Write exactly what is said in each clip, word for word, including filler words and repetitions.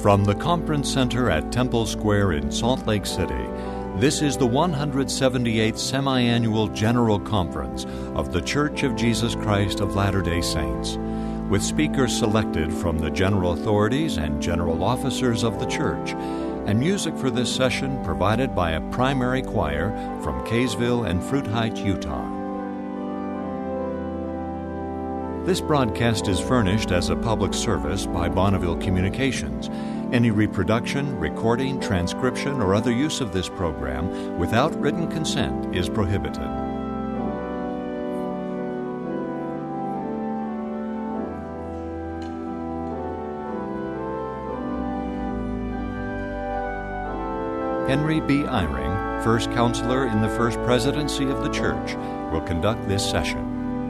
From the Conference Center at Temple Square in Salt Lake City, this is the one hundred seventy-eighth Semi-Annual General Conference of The Church of Jesus Christ of Latter-day Saints, with speakers selected from the general authorities and general officers of the church, and music for this session provided by a primary choir from Kaysville and Fruit Heights, Utah. This broadcast is furnished as a public service by Bonneville Communications. Any reproduction, recording, transcription, or other use of this program without written consent is prohibited. Henry B. Eyring, First Counselor in the First Presidency of the Church, will conduct this session.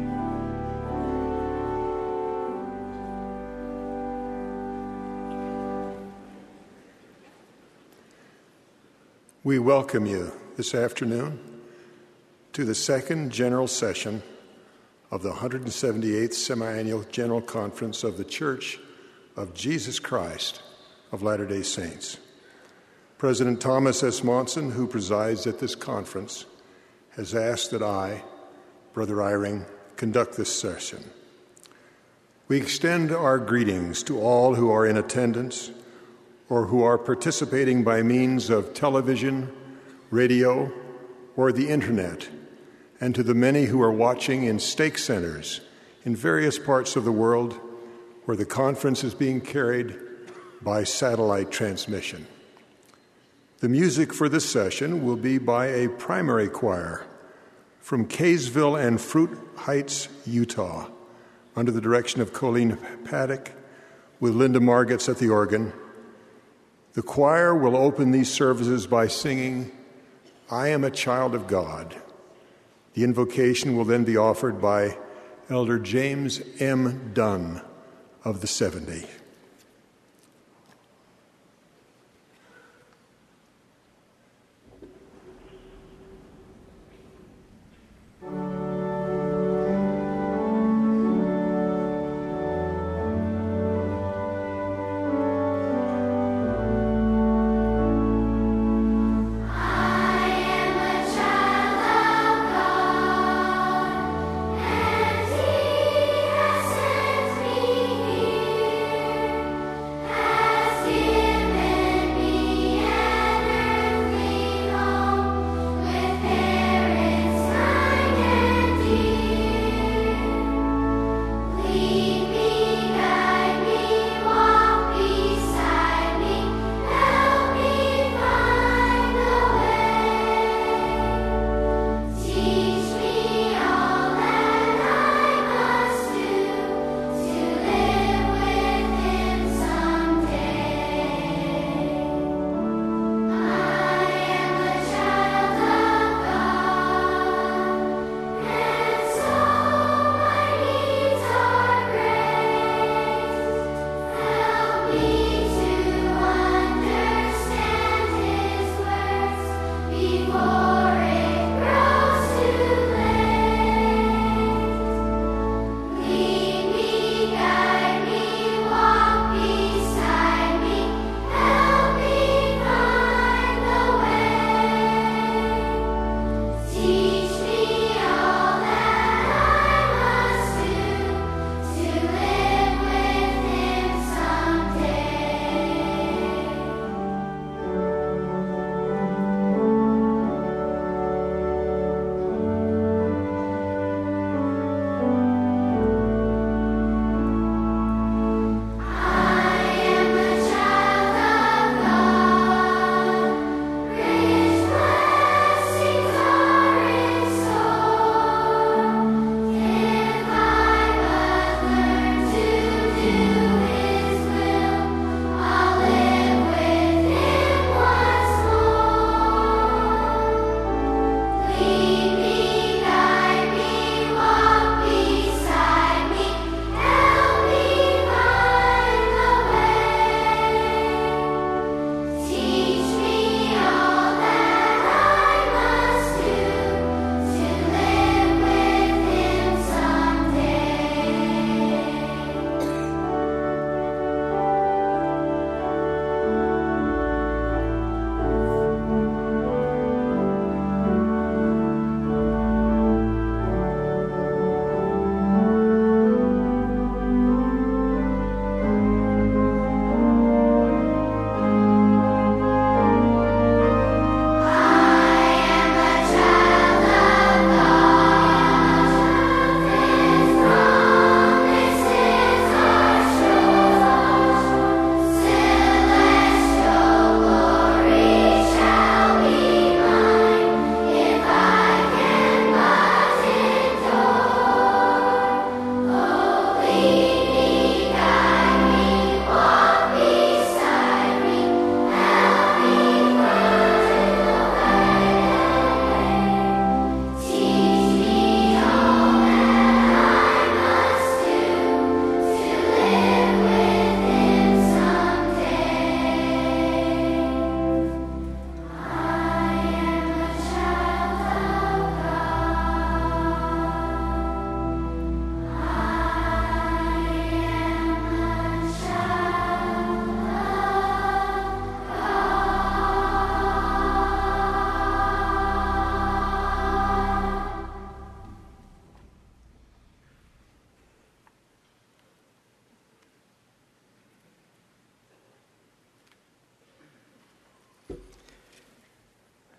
We welcome you this afternoon to the second general session of the one hundred seventy-eighth Semi-Annual General Conference of the Church of Jesus Christ of Latter-day Saints. President Thomas S. Monson, who presides at this conference, has asked that I, Brother Eyring, conduct this session. We extend our greetings to all who are in attendance or who are participating by means of television, radio, or the internet, and to the many who are watching in stake centers in various parts of the world where the conference is being carried by satellite transmission. The music for this session will be by a primary choir from Kaysville and Fruit Heights, Utah, under the direction of Colleen Paddock, with Linda Margetts at the organ. The choir will open these services by singing, "I Am a Child of God." The invocation will then be offered by Elder James M. Dunn of the seventy. He has sent me here.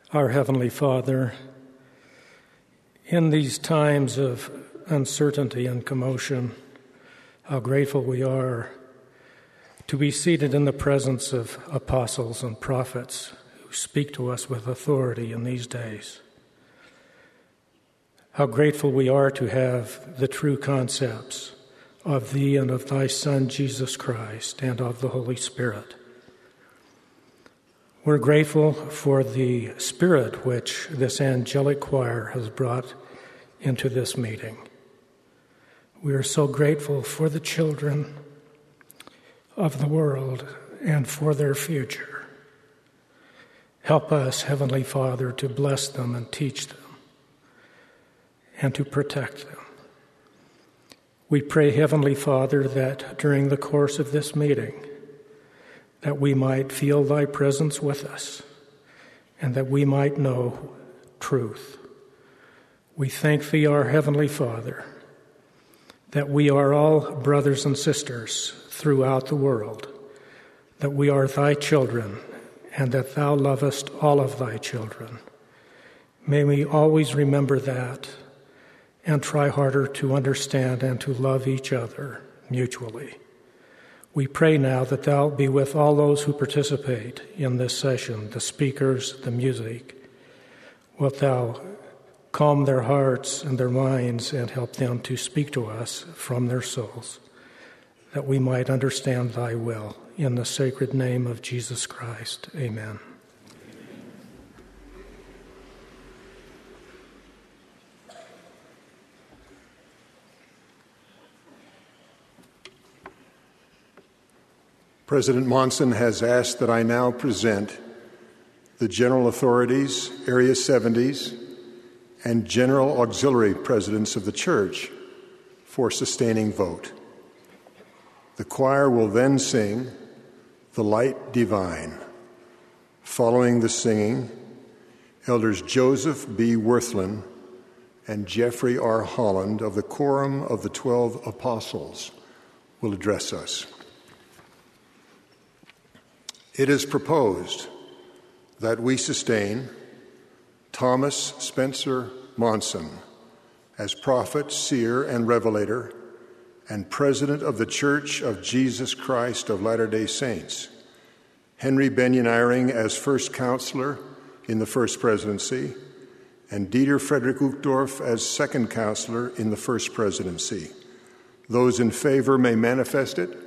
Our Heavenly Father, in these times of uncertainty and commotion, how grateful we are to be seated in the presence of apostles and prophets who speak to us with authority in these days. How grateful we are to have the true concepts of Thee and of Thy Son, Jesus Christ, and of the Holy Spirit. We're grateful for the spirit which this angelic choir has brought into this meeting. We are so grateful for the children of the world and for their future. Help us, Heavenly Father, to bless them and teach them and to protect them. We pray, Heavenly Father, that during the course of this meeting, that we might feel Thy presence with us, and that we might know truth. We thank Thee, our Heavenly Father, that we are all brothers and sisters throughout the world, that we are Thy children, and that Thou lovest all of Thy children. May we always remember that and try harder to understand and to love each other mutually. We pray now that Thou be with all those who participate in this session, the speakers, the music. Wilt Thou calm their hearts and their minds and help them to speak to us from their souls, that we might understand Thy will. In the sacred name of Jesus Christ, amen. President Monson has asked that I now present the General Authorities, Area seventies, and General Auxiliary Presidents of the Church for sustaining vote. The choir will then sing The Light Divine. Following the singing, Elders Joseph B. Worthlin and Jeffrey R. Holland of the Quorum of the Twelve Apostles will address us. It is proposed that we sustain Thomas Spencer Monson as prophet, seer, and revelator, and president of the Church of Jesus Christ of Latter-day Saints, Henry Benyon Eyring as first counselor in the first presidency, and Dieter Frederick Uchtdorf as second counselor in the first presidency. Those in favor may manifest it.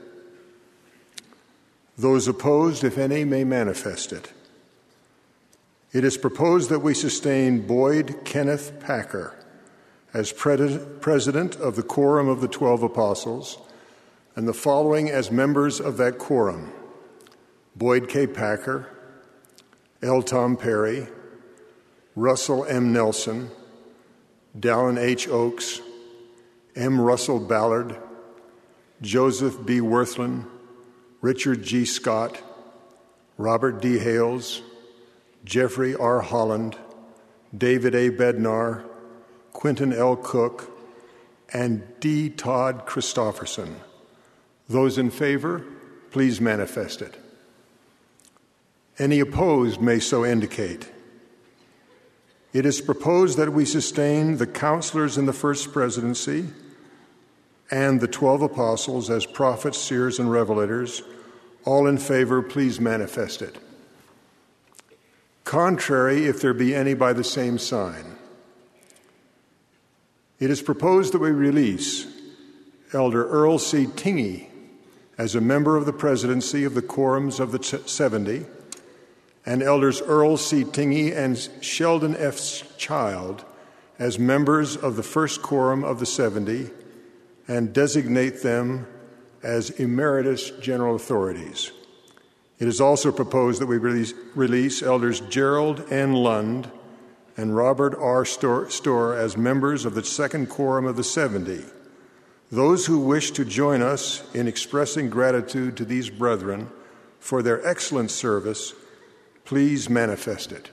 Those opposed, if any, may manifest it. It is proposed that we sustain Boyd Kenneth Packer as pre- president of the Quorum of the Twelve Apostles, and the following as members of that quorum: Boyd K. Packer, L. Tom Perry, Russell M. Nelson, Dallin H. Oakes, M. Russell Ballard, Joseph B. Worthlin, Richard G. Scott, Robert D. Hales, Jeffrey R. Holland, David A. Bednar, Quentin L. Cook, and D. Todd Christofferson. Those in favor, please manifest it. Any opposed may so indicate. It is proposed that we sustain the counselors in the first presidency and the twelve apostles as prophets, seers, and revelators. All in favor, please manifest it. Contrary, if there be any by the same sign. It is proposed that we release Elder Earl C. Tingey as a member of the presidency of the Quorums of the seventy, and Elders Earl C. Tingey and Sheldon F. Child as members of the first Quorum of the seventy, and designate them as emeritus general authorities. It is also proposed that we release, release Elders Gerald N. Lund and Robert R. Storr as members of the second Quorum of the seventy. Those who wish to join us in expressing gratitude to these brethren for their excellent service, please manifest it.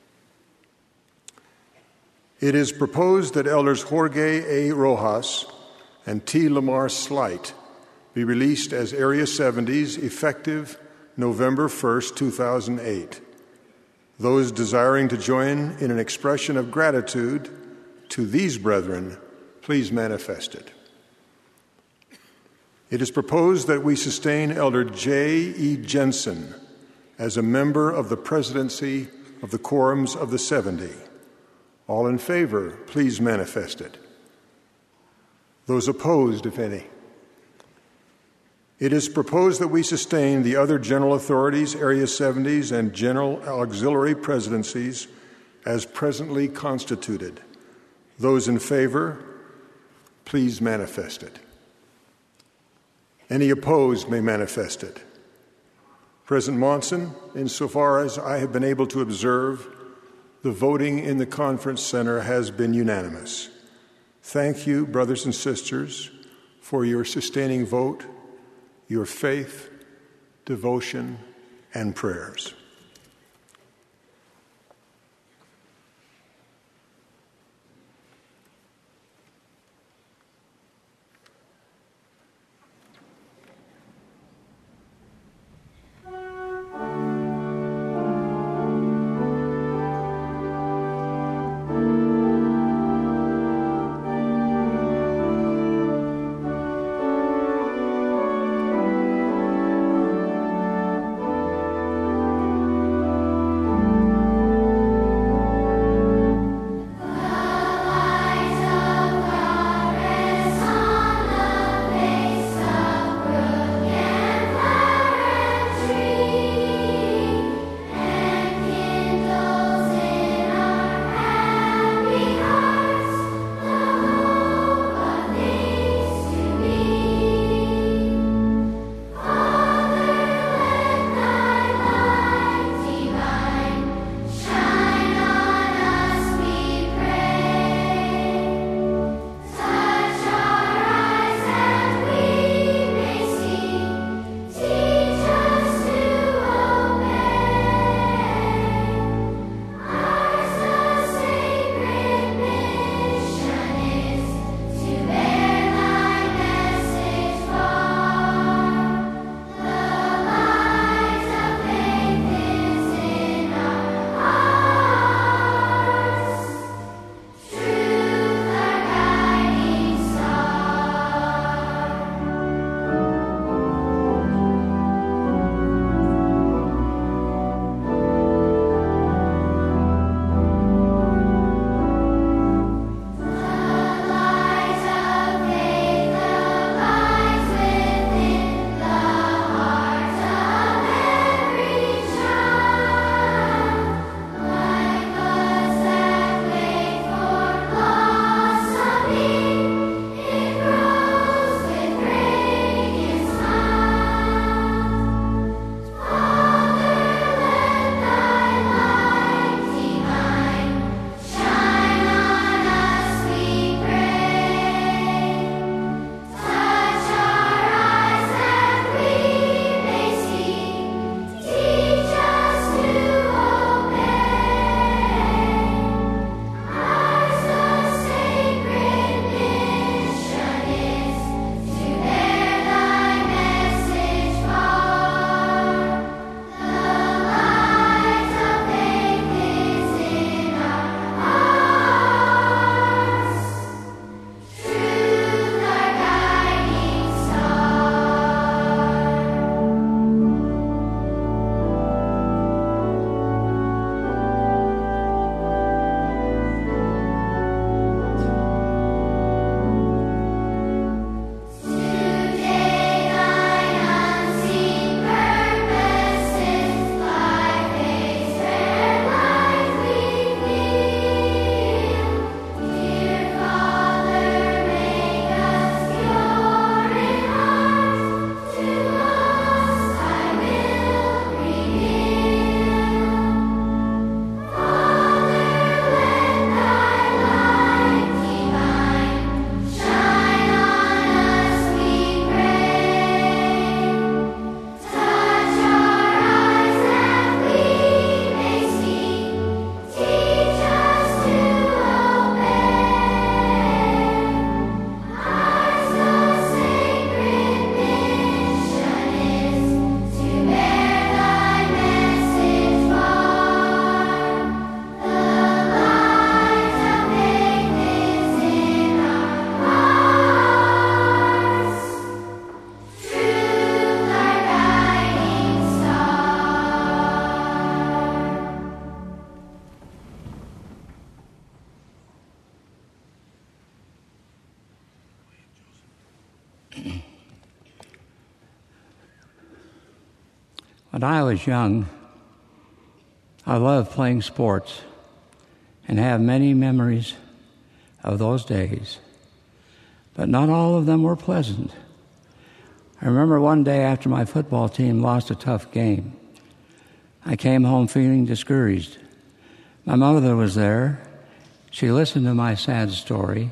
It is proposed that Elders Jorge A. Rojas and T. Lamar Slight be released as Area seventies effective November first, two thousand eight. Those desiring to join in an expression of gratitude to these brethren, please manifest it. It is proposed that we sustain Elder J E. Jensen as a member of the presidency of the Quorums of the seventy. All in favor, please manifest it. Those opposed, if any. It is proposed that we sustain the other general authorities, Area seventies, and general auxiliary presidencies as presently constituted. Those in favor, please manifest it. Any opposed may manifest it. President Monson, insofar as I have been able to observe, the voting in the conference center has been unanimous. Thank you, brothers and sisters, for your sustaining vote, your faith, devotion, and prayers. When I was young, I loved playing sports and have many memories of those days, but not all of them were pleasant. I remember one day after my football team lost a tough game, I came home feeling discouraged. My mother was there. She listened to my sad story.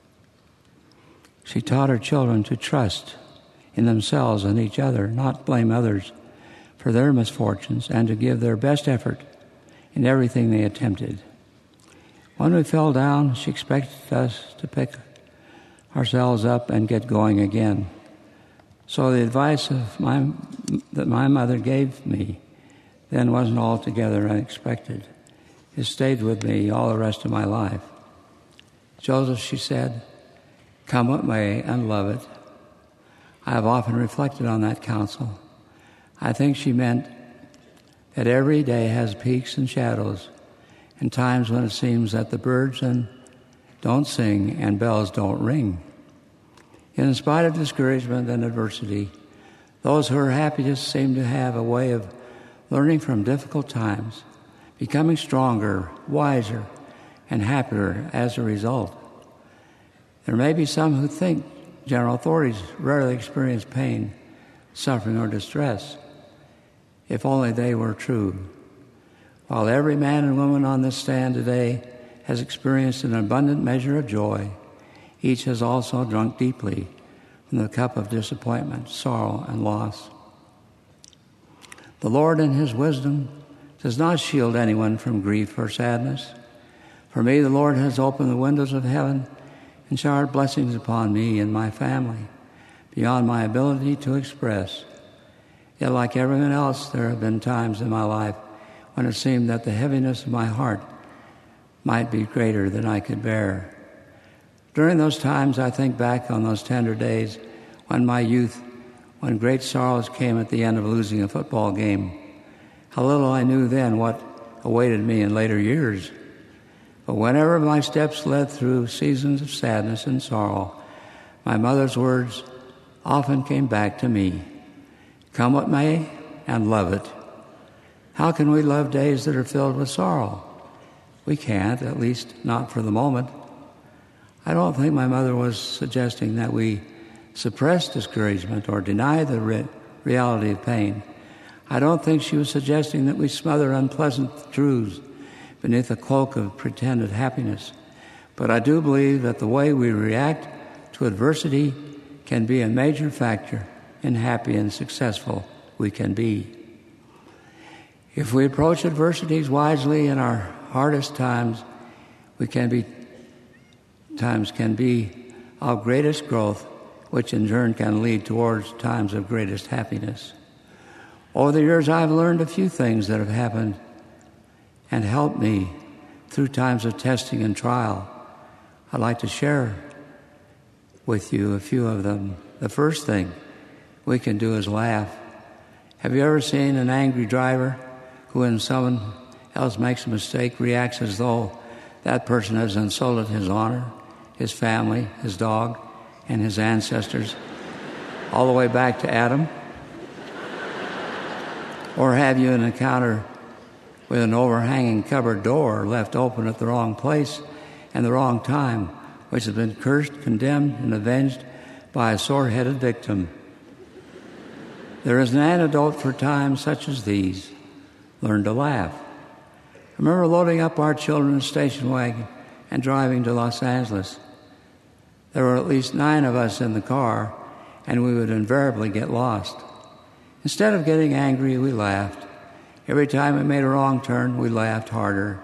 She taught her children to trust in themselves and each other, not blame others for their misfortunes, and to give their best effort in everything they attempted. When we fell down, she expected us to pick ourselves up and get going again. So the advice of my, that my mother gave me then wasn't altogether unexpected. It stayed with me all the rest of my life. Joseph, she said, come what may and love it. I have often reflected on that counsel. I think she meant that every day has peaks and shadows, and times when it seems that the birds and don't sing and bells don't ring. In spite of discouragement and adversity, those who are happiest seem to have a way of learning from difficult times, becoming stronger, wiser, and happier as a result. There may be some who think general authorities rarely experience pain, suffering, or distress. If only they were true. While every man and woman on this stand today has experienced an abundant measure of joy, each has also drunk deeply from the cup of disappointment, sorrow, and loss. The Lord in His wisdom does not shield anyone from grief or sadness. For me, the Lord has opened the windows of heaven and showered blessings upon me and my family, beyond my ability to express. Yet, like everyone else, there have been times in my life when it seemed that the heaviness of my heart might be greater than I could bear. During those times, I think back on those tender days when my youth, when great sorrows came at the end of losing a football game. How little I knew then what awaited me in later years. But whenever my steps led through seasons of sadness and sorrow, my mother's words often came back to me. Come what may, and love it. How can we love days that are filled with sorrow? We can't, at least not for the moment. I don't think my mother was suggesting that we suppress discouragement or deny the re- reality of pain. I don't think she was suggesting that we smother unpleasant truths beneath a cloak of pretended happiness. But I do believe that the way we react to adversity can be a major factor in happy and successful we can be. If we approach adversities wisely in our hardest times, we can be times can be of greatest growth, which in turn can lead towards times of greatest happiness. Over the years, I've learned a few things that have happened and helped me through times of testing and trial. I'd like to share with you a few of them. The first thing we can do is laugh. Have you ever seen an angry driver who, when someone else makes a mistake, reacts as though that person has insulted his honor, his family, his dog, and his ancestors, all the way back to Adam? Or have you an encounter with an overhanging cupboard door left open at the wrong place and the wrong time, which has been cursed, condemned, and avenged by a sore-headed victim? There is an antidote for times such as these. Learn to laugh. I remember loading up our children in a station wagon and driving to Los Angeles. There were at least nine of us in the car, and we would invariably get lost. Instead of getting angry, we laughed. Every time we made a wrong turn, we laughed harder.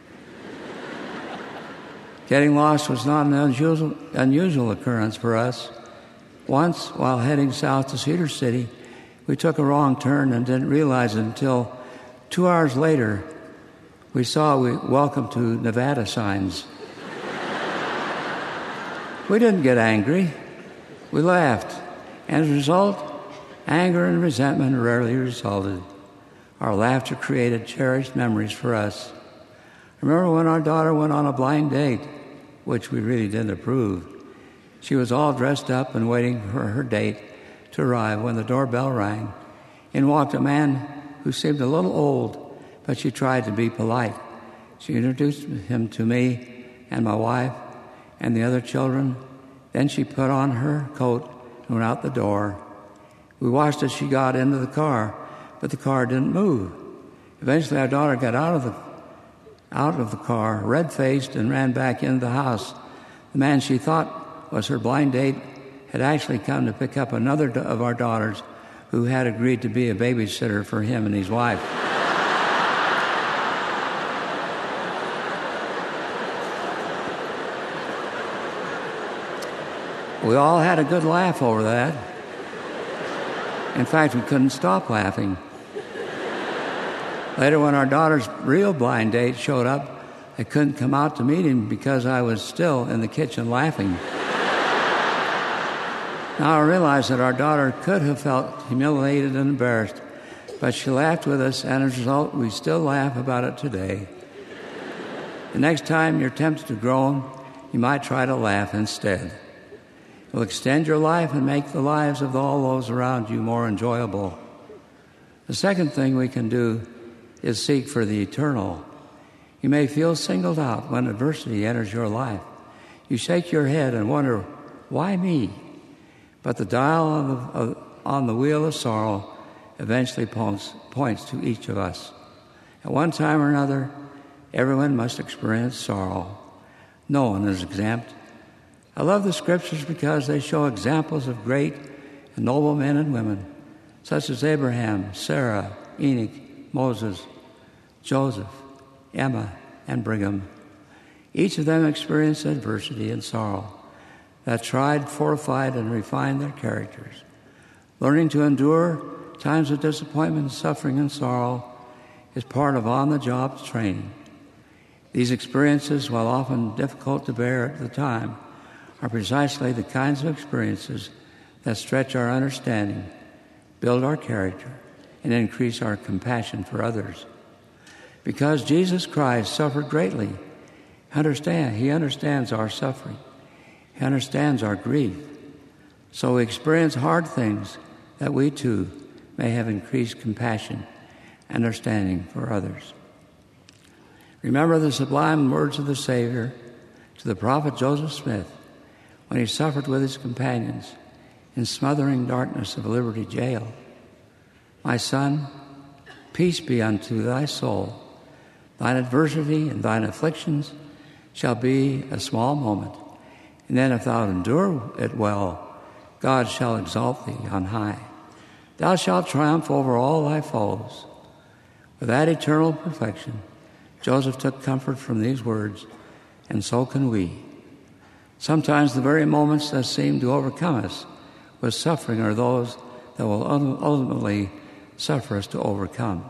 Getting lost was not an unusual, unusual occurrence for us. Once, while heading south to Cedar City, we took a wrong turn and didn't realize it until two hours later we saw we welcome to Nevada signs. We didn't get angry. We laughed. And as a result, anger and resentment rarely resulted. Our laughter created cherished memories for us. Remember when our daughter went on a blind date, which we really didn't approve. She was all dressed up and waiting for her date to arrive when the doorbell rang. In walked a man who seemed a little old, but she tried to be polite. She introduced him to me and my wife and the other children. Then she put on her coat and went out the door. We watched as she got into the car, but the car didn't move. Eventually, our daughter got out of the out of the car, red-faced, and ran back into the house. The man she thought was her blind date had actually come to pick up another of our daughters who had agreed to be a babysitter for him and his wife. We all had a good laugh over that. In fact, we couldn't stop laughing. Later, when our daughter's real blind date showed up, I couldn't come out to meet him because I was still in the kitchen laughing. Now I realize that our daughter could have felt humiliated and embarrassed, but she laughed with us, and as a result, we still laugh about it today. The next time you're tempted to groan, you might try to laugh instead. It will extend your life and make the lives of all those around you more enjoyable. The second thing we can do is seek for the eternal. You may feel singled out when adversity enters your life. You shake your head and wonder, why me? But the dial on the, uh, on the wheel of sorrow eventually points, points to each of us. At one time or another, everyone must experience sorrow. No one is exempt. I love the scriptures because they show examples of great and noble men and women, such as Abraham, Sarah, Enoch, Moses, Joseph, Emma, and Brigham. Each of them experienced adversity and sorrow that tried, fortified, and refined their characters. Learning to endure times of disappointment, suffering, and sorrow is part of on-the-job training. These experiences, while often difficult to bear at the time, are precisely the kinds of experiences that stretch our understanding, build our character, and increase our compassion for others. Because Jesus Christ suffered greatly, understand, he understands our suffering. He understands our grief. So we experience hard things that we too may have increased compassion and understanding for others. Remember the sublime words of the Savior to the prophet Joseph Smith when he suffered with his companions in smothering darkness of Liberty Jail. My son, peace be unto thy soul. Thine adversity and thine afflictions shall be a small moment, and then if thou endure it well, God shall exalt thee on high. Thou shalt triumph over all thy foes. With that eternal perfection, Joseph took comfort from these words, and so can we. Sometimes the very moments that seem to overcome us with suffering are those that will ultimately suffer us to overcome.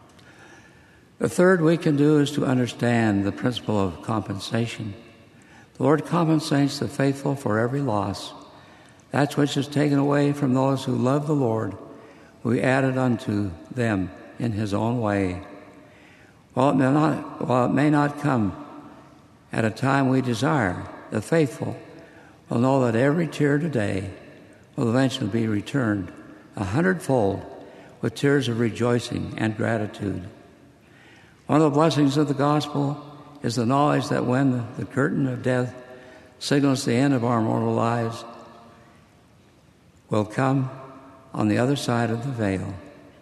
The third we can do is to understand the principle of compensation. The Lord compensates the faithful for every loss. That which is taken away from those who love the Lord, we added unto them in his own way. While it may not, while it may not come at a time we desire, the faithful will know that every tear today will eventually be returned a hundredfold with tears of rejoicing and gratitude. One of the blessings of the gospel is the knowledge that when the curtain of death signals the end of our mortal lives, will come on the other side of the veil.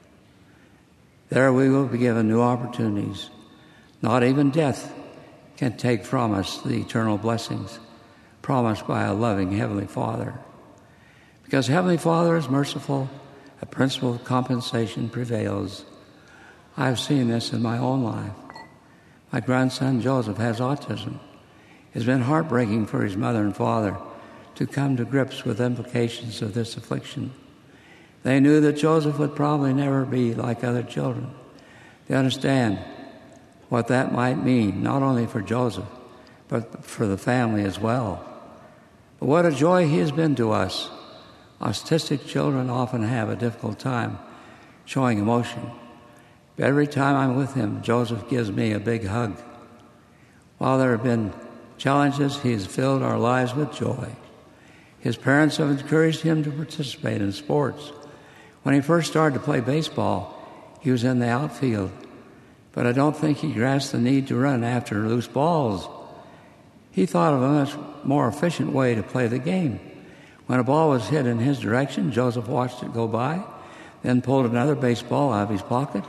There we will be given new opportunities. Not even death can take from us the eternal blessings promised by a loving Heavenly Father. Because Heavenly Father is merciful, a principle of compensation prevails. I have seen this in my own life. My grandson Joseph has autism. It's been heartbreaking for his mother and father to come to grips with implications of this affliction. They knew that Joseph would probably never be like other children. They understand what that might mean, not only for Joseph, but for the family as well. But what a joy he has been to us. Autistic children often have a difficult time showing emotion. But every time I'm with him, Joseph gives me a big hug. While there have been challenges, he has filled our lives with joy. His parents have encouraged him to participate in sports. When he first started to play baseball, he was in the outfield, but I don't think he grasped the need to run after loose balls. He thought of a much more efficient way to play the game. When a ball was hit in his direction, Joseph watched it go by, then pulled another baseball out of his pocket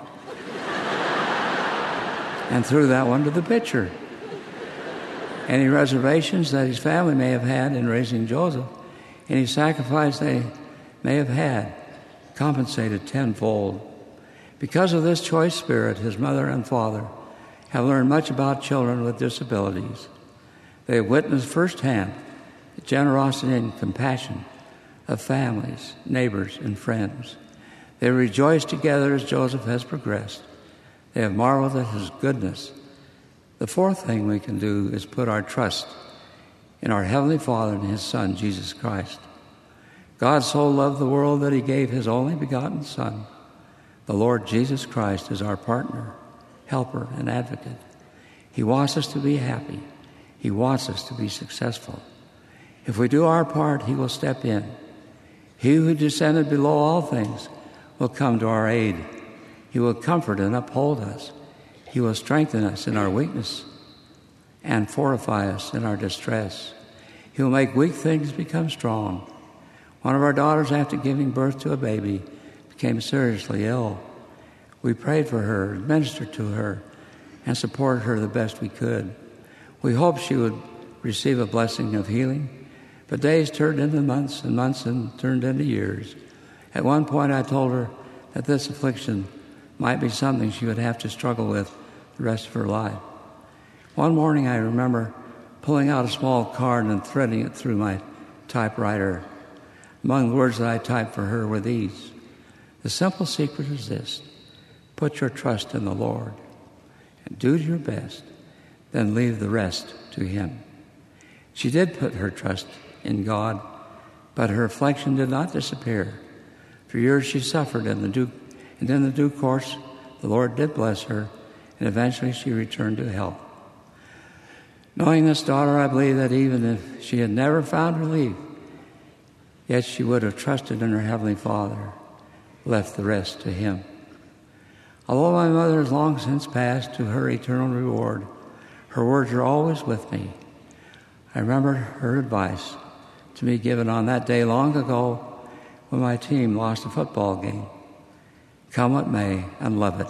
and threw that one to the pitcher. Any reservations that his family may have had in raising Joseph, any sacrifice they may have had, compensated tenfold. Because of this choice spirit, his mother and father have learned much about children with disabilities. They have witnessed firsthand the generosity and compassion of families, neighbors, and friends. They rejoice together as Joseph has progressed. They have marveled at his goodness. The fourth thing we can do is put our trust in our Heavenly Father and His Son, Jesus Christ. God so loved the world that He gave His only begotten Son. The Lord Jesus Christ is our partner, helper, and advocate. He wants us to be happy. He wants us to be successful. If we do our part, He will step in. He who descended below all things will come to our aid. He will comfort and uphold us. He will strengthen us in our weakness and fortify us in our distress. He will make weak things become strong. One of our daughters, after giving birth to a baby, became seriously ill. We prayed for her, ministered to her, and supported her the best we could. We hoped she would receive a blessing of healing, but days turned into months, and months and turned into years. At one point, I told her that this affliction might be something she would have to struggle with the rest of her life. One morning, I remember pulling out a small card and threading it through my typewriter. Among the words that I typed for her were these: "The simple secret is this: put your trust in the Lord and do your best, then leave the rest to Him." She did put her trust in God, but her affliction did not disappear. For years she suffered, and, the due, and in the due course, the Lord did bless her, and eventually she returned to health. Knowing this daughter, I believe that even if she had never found relief, yet she would have trusted in her Heavenly Father, left the rest to Him. Although my mother has long since passed to her eternal reward, her words are always with me. I remember her advice to me given on that day long ago when my team lost a football game: "Come what may, and love it."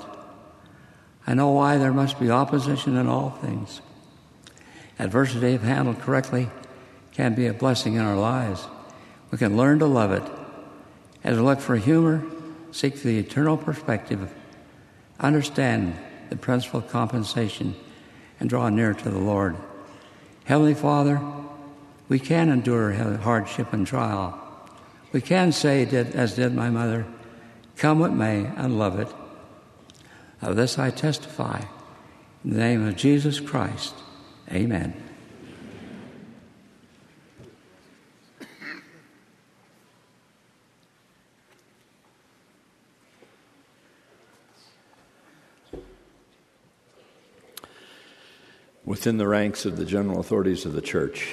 I know why there must be opposition in all things. Adversity, if handled correctly, can be a blessing in our lives. We can learn to love it. As we look for humor, seek the eternal perspective, understand the principle of compensation, and draw near to the Lord. Heavenly Father, we can endure hardship and trial. We can say, as did my mother, "Come what may, and love it." Of this I testify. In the name of Jesus Christ, amen. Within the ranks of the general authorities of the church,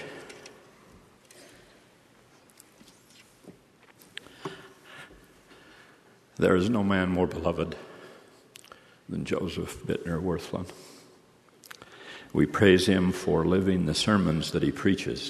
there is no man more beloved than Joseph Bittner Wirthlin. We praise him for living the sermons that he preaches.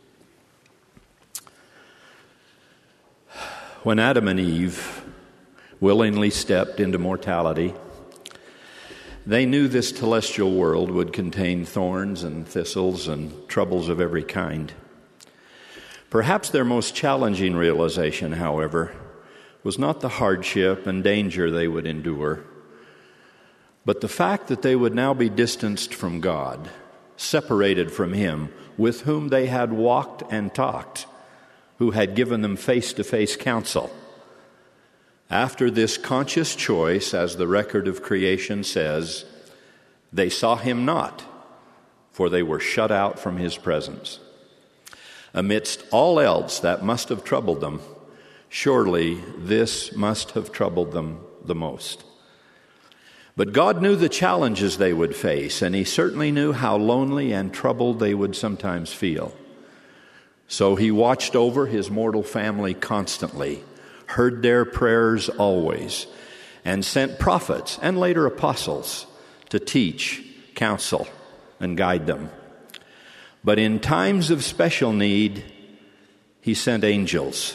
When Adam and Eve willingly stepped into mortality, they knew this celestial world would contain thorns and thistles and troubles of every kind. Perhaps their most challenging realization, however, was not the hardship and danger they would endure, but the fact that they would now be distanced from God, separated from Him, with whom they had walked and talked, who had given them face-to-face counsel. After this conscious choice, as the record of creation says, they saw Him not, for they were shut out from His presence. Amidst all else that must have troubled them, surely this must have troubled them the most. But God knew the challenges they would face, and He certainly knew how lonely and troubled they would sometimes feel. So he watched over his mortal family constantly, heard their prayers always, and sent prophets and later apostles to teach, counsel, and guide them. But in times of special need, he sent angels,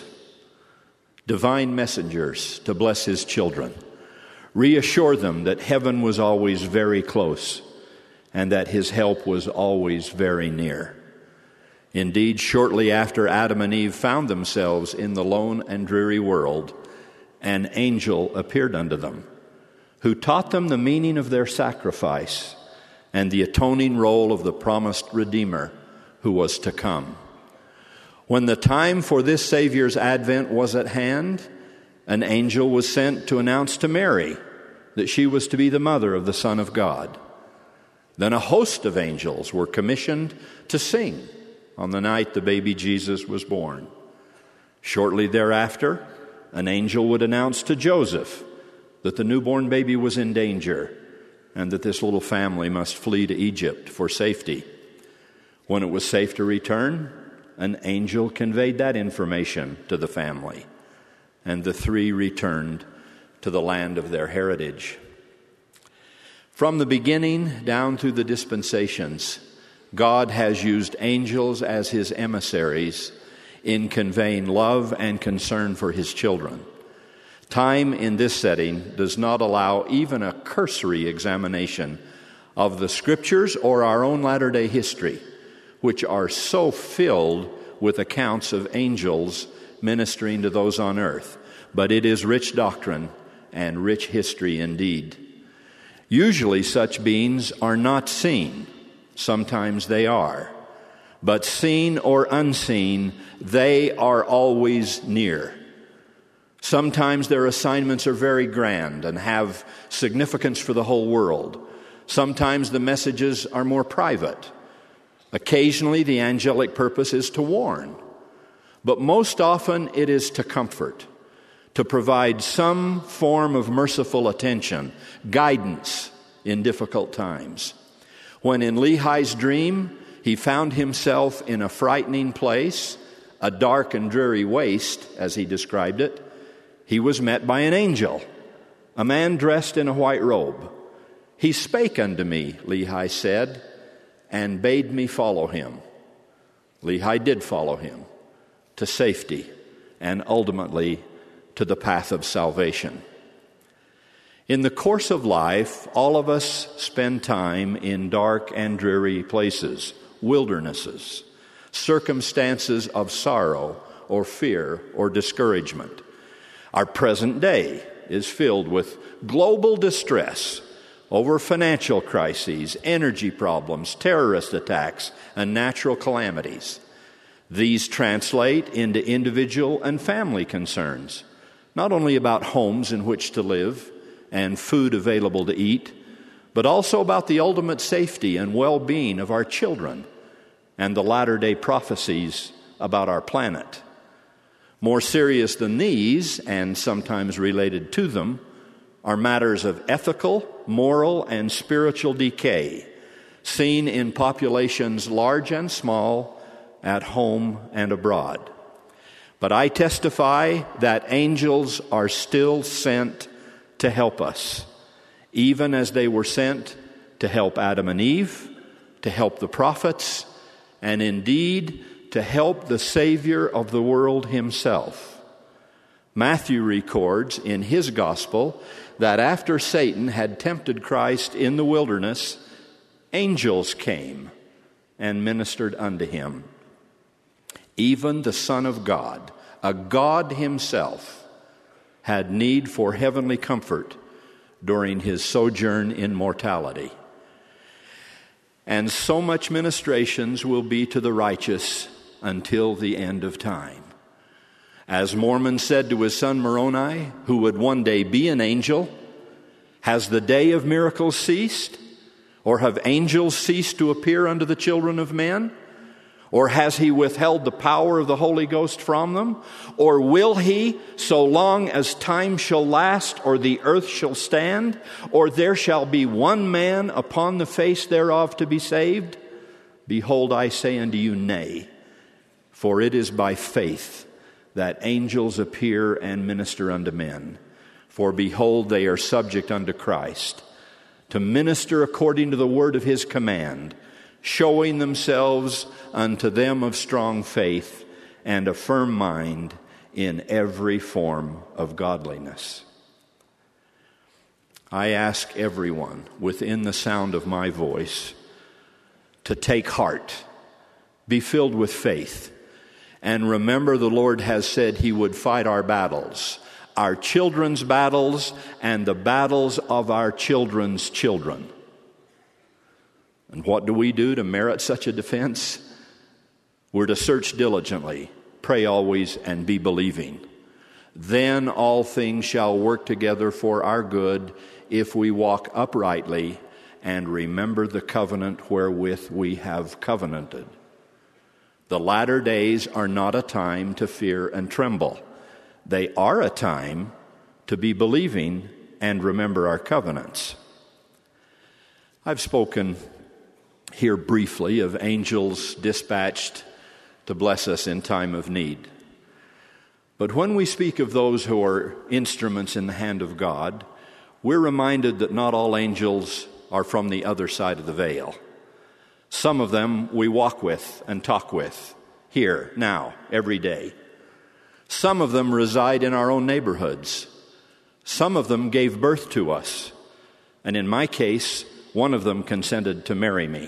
divine messengers, to bless his children, reassure them that heaven was always very close and that his help was always very near. Indeed, shortly after Adam and Eve found themselves in the lone and dreary world, an angel appeared unto them, who taught them the meaning of their sacrifice and the atoning role of the promised Redeemer who was to come. When the time for this Savior's advent was at hand, an angel was sent to announce to Mary that she was to be the mother of the Son of God. Then a host of angels were commissioned to sing on the night the baby Jesus was born. Shortly thereafter, an angel would announce to Joseph that the newborn baby was in danger and that this little family must flee to Egypt for safety. When it was safe to return, an angel conveyed that information to the family, and the three returned to the land of their heritage. From the beginning down through the dispensations, God has used angels as his emissaries in conveying love and concern for his children. Time in this setting does not allow even a cursory examination of the Scriptures or our own latter-day history, which are so filled with accounts of angels ministering to those on earth. But it is rich doctrine and rich history indeed. Usually such beings are not seen. Sometimes they are. But seen or unseen, they are always near. Sometimes their assignments are very grand and have significance for the whole world. Sometimes the messages are more private. Occasionally the angelic purpose is to warn. But most often it is to comfort, to provide some form of merciful attention, guidance in difficult times. When in Lehi's dream, he found himself in a frightening place, a dark and dreary waste, as he described it, he was met by an angel, a man dressed in a white robe. He spake unto me, Lehi said, and bade me follow him. Lehi did follow him to safety and ultimately to the path of salvation. In the course of life, all of us spend time in dark and dreary places, wildernesses, circumstances of sorrow or fear or discouragement. Our present day is filled with global distress over financial crises, energy problems, terrorist attacks, and natural calamities. These translate into individual and family concerns, not only about homes in which to live and food available to eat, but also about the ultimate safety and well-being of our children and the latter-day prophecies about our planet. More serious than these, and sometimes related to them, are matters of ethical, moral, and spiritual decay, seen in populations large and small, at home and abroad. But I testify that angels are still sent to help us, even as they were sent to help Adam and Eve, to help the prophets, and indeed to help the Savior of the world himself. Matthew records in his gospel that after Satan had tempted Christ in the wilderness, angels came and ministered unto him. Even the Son of God, a God himself, had need for heavenly comfort during his sojourn in mortality. And so much ministrations will be to the righteous until the end of time. As Mormon said to his son Moroni, who would one day be an angel, has the day of miracles ceased? Or have angels ceased to appear unto the children of men? Or has he withheld the power of the Holy Ghost from them? Or will he, so long as time shall last, or the earth shall stand, or there shall be one man upon the face thereof to be saved? Behold, I say unto you, nay. For it is by faith that angels appear and minister unto men. For behold, they are subject unto Christ, to minister according to the word of his command, showing themselves unto them of strong faith and a firm mind in every form of godliness. I ask everyone within the sound of my voice to take heart, be filled with faith, and remember the Lord has said he would fight our battles, our children's battles and the battles of our children's children. And what do we do to merit such a defense? We're to search diligently, pray always, and be believing. Then all things shall work together for our good if we walk uprightly and remember the covenant wherewith we have covenanted. The latter days are not a time to fear and tremble. They are a time to be believing and remember our covenants. I've spoken here briefly of angels dispatched to bless us in time of need. But when we speak of those who are instruments in the hand of God, we're reminded that not all angels are from the other side of the veil. Some of them we walk with and talk with here, now, every day. Some of them reside in our own neighborhoods. Some of them gave birth to us. And in my case, one of them consented to marry me.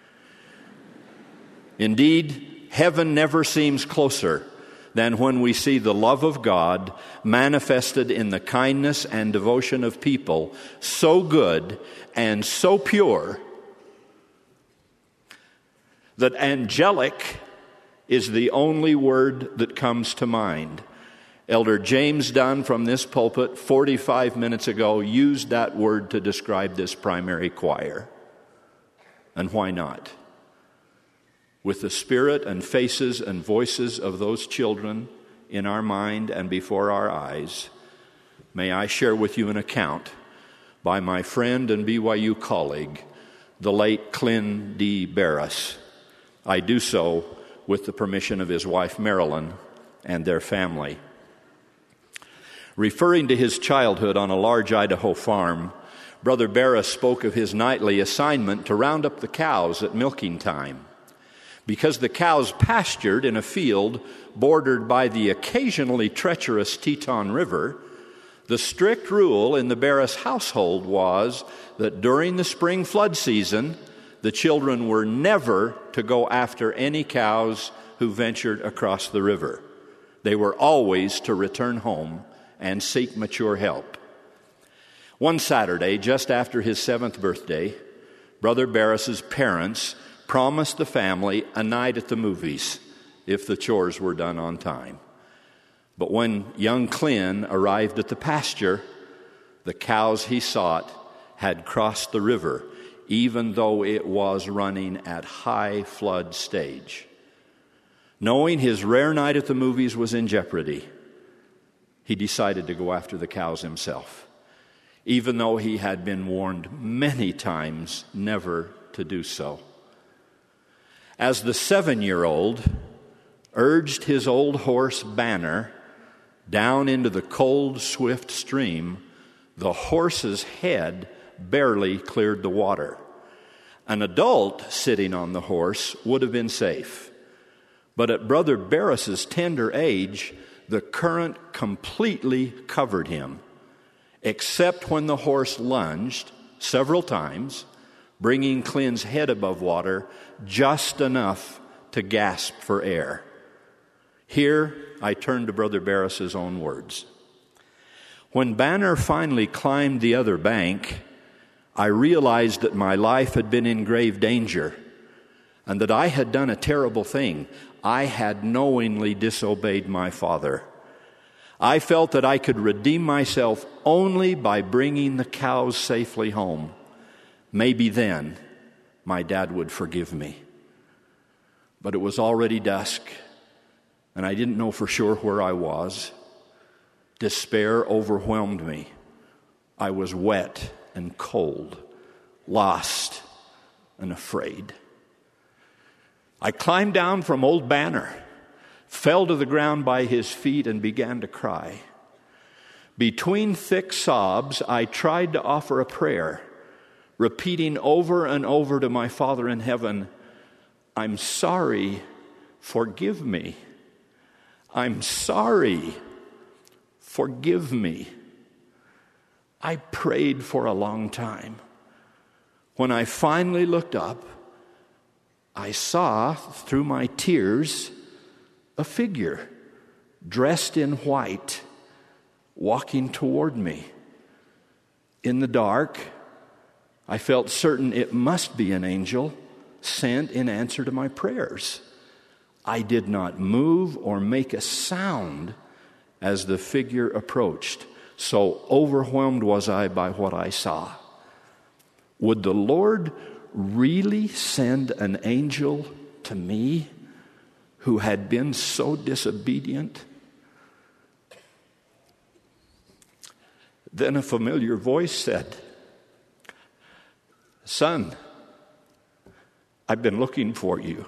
Indeed, heaven never seems closer than when we see the love of God manifested in the kindness and devotion of people so good and so pure that angelic is the only word that comes to mind. Elder James Dunn from this pulpit forty-five minutes ago used that word to describe this primary choir. And why not? With the spirit and faces and voices of those children in our mind and before our eyes, may I share with you an account by my friend and B Y U colleague, the late Clin D. Barris. I do so with the permission of his wife Marilyn and their family. Referring to his childhood on a large Idaho farm, Brother Barris spoke of his nightly assignment to round up the cows at milking time. Because the cows pastured in a field bordered by the occasionally treacherous Teton River, the strict rule in the Barris household was that during the spring flood season, the children were never to go after any cows who ventured across the river. They were always to return home and seek mature help. One Saturday, just after his seventh birthday, Brother Barris's parents promised the family a night at the movies if the chores were done on time. But when young Clin arrived at the pasture, the cows he sought had crossed the river, even though it was running at high flood stage. Knowing his rare night at the movies was in jeopardy, he decided to go after the cows himself, even though he had been warned many times never to do so. As the seven-year-old urged his old horse Banner down into the cold, swift stream, the horse's head barely cleared the water. An adult sitting on the horse would have been safe. But at Brother Barris's tender age, the current completely covered him, except when the horse lunged several times, bringing Clin's head above water just enough to gasp for air. Here, I turn to Brother Barris's own words. When Banner finally climbed the other bank, I realized that my life had been in grave danger and that I had done a terrible thing. I had knowingly disobeyed my father. I felt that I could redeem myself only by bringing the cows safely home. Maybe then my dad would forgive me. But it was already dusk, and I didn't know for sure where I was. Despair overwhelmed me. I was wet and cold, lost and afraid. I climbed down from old Banner fell to the ground by his feet and began to cry. Between thick sobs, I tried to offer a prayer, repeating over and over to my Father in heaven, I'm sorry, forgive me. I'm sorry, forgive me. I prayed for a long time. When I finally looked up, I saw through my tears a figure dressed in white walking toward me. In the dark, I felt certain it must be an angel sent in answer to my prayers. I did not move or make a sound as the figure approached. So overwhelmed was I by what I saw. Would the Lord really send an angel to me who had been so disobedient? Then a familiar voice said, Son, I've been looking for you.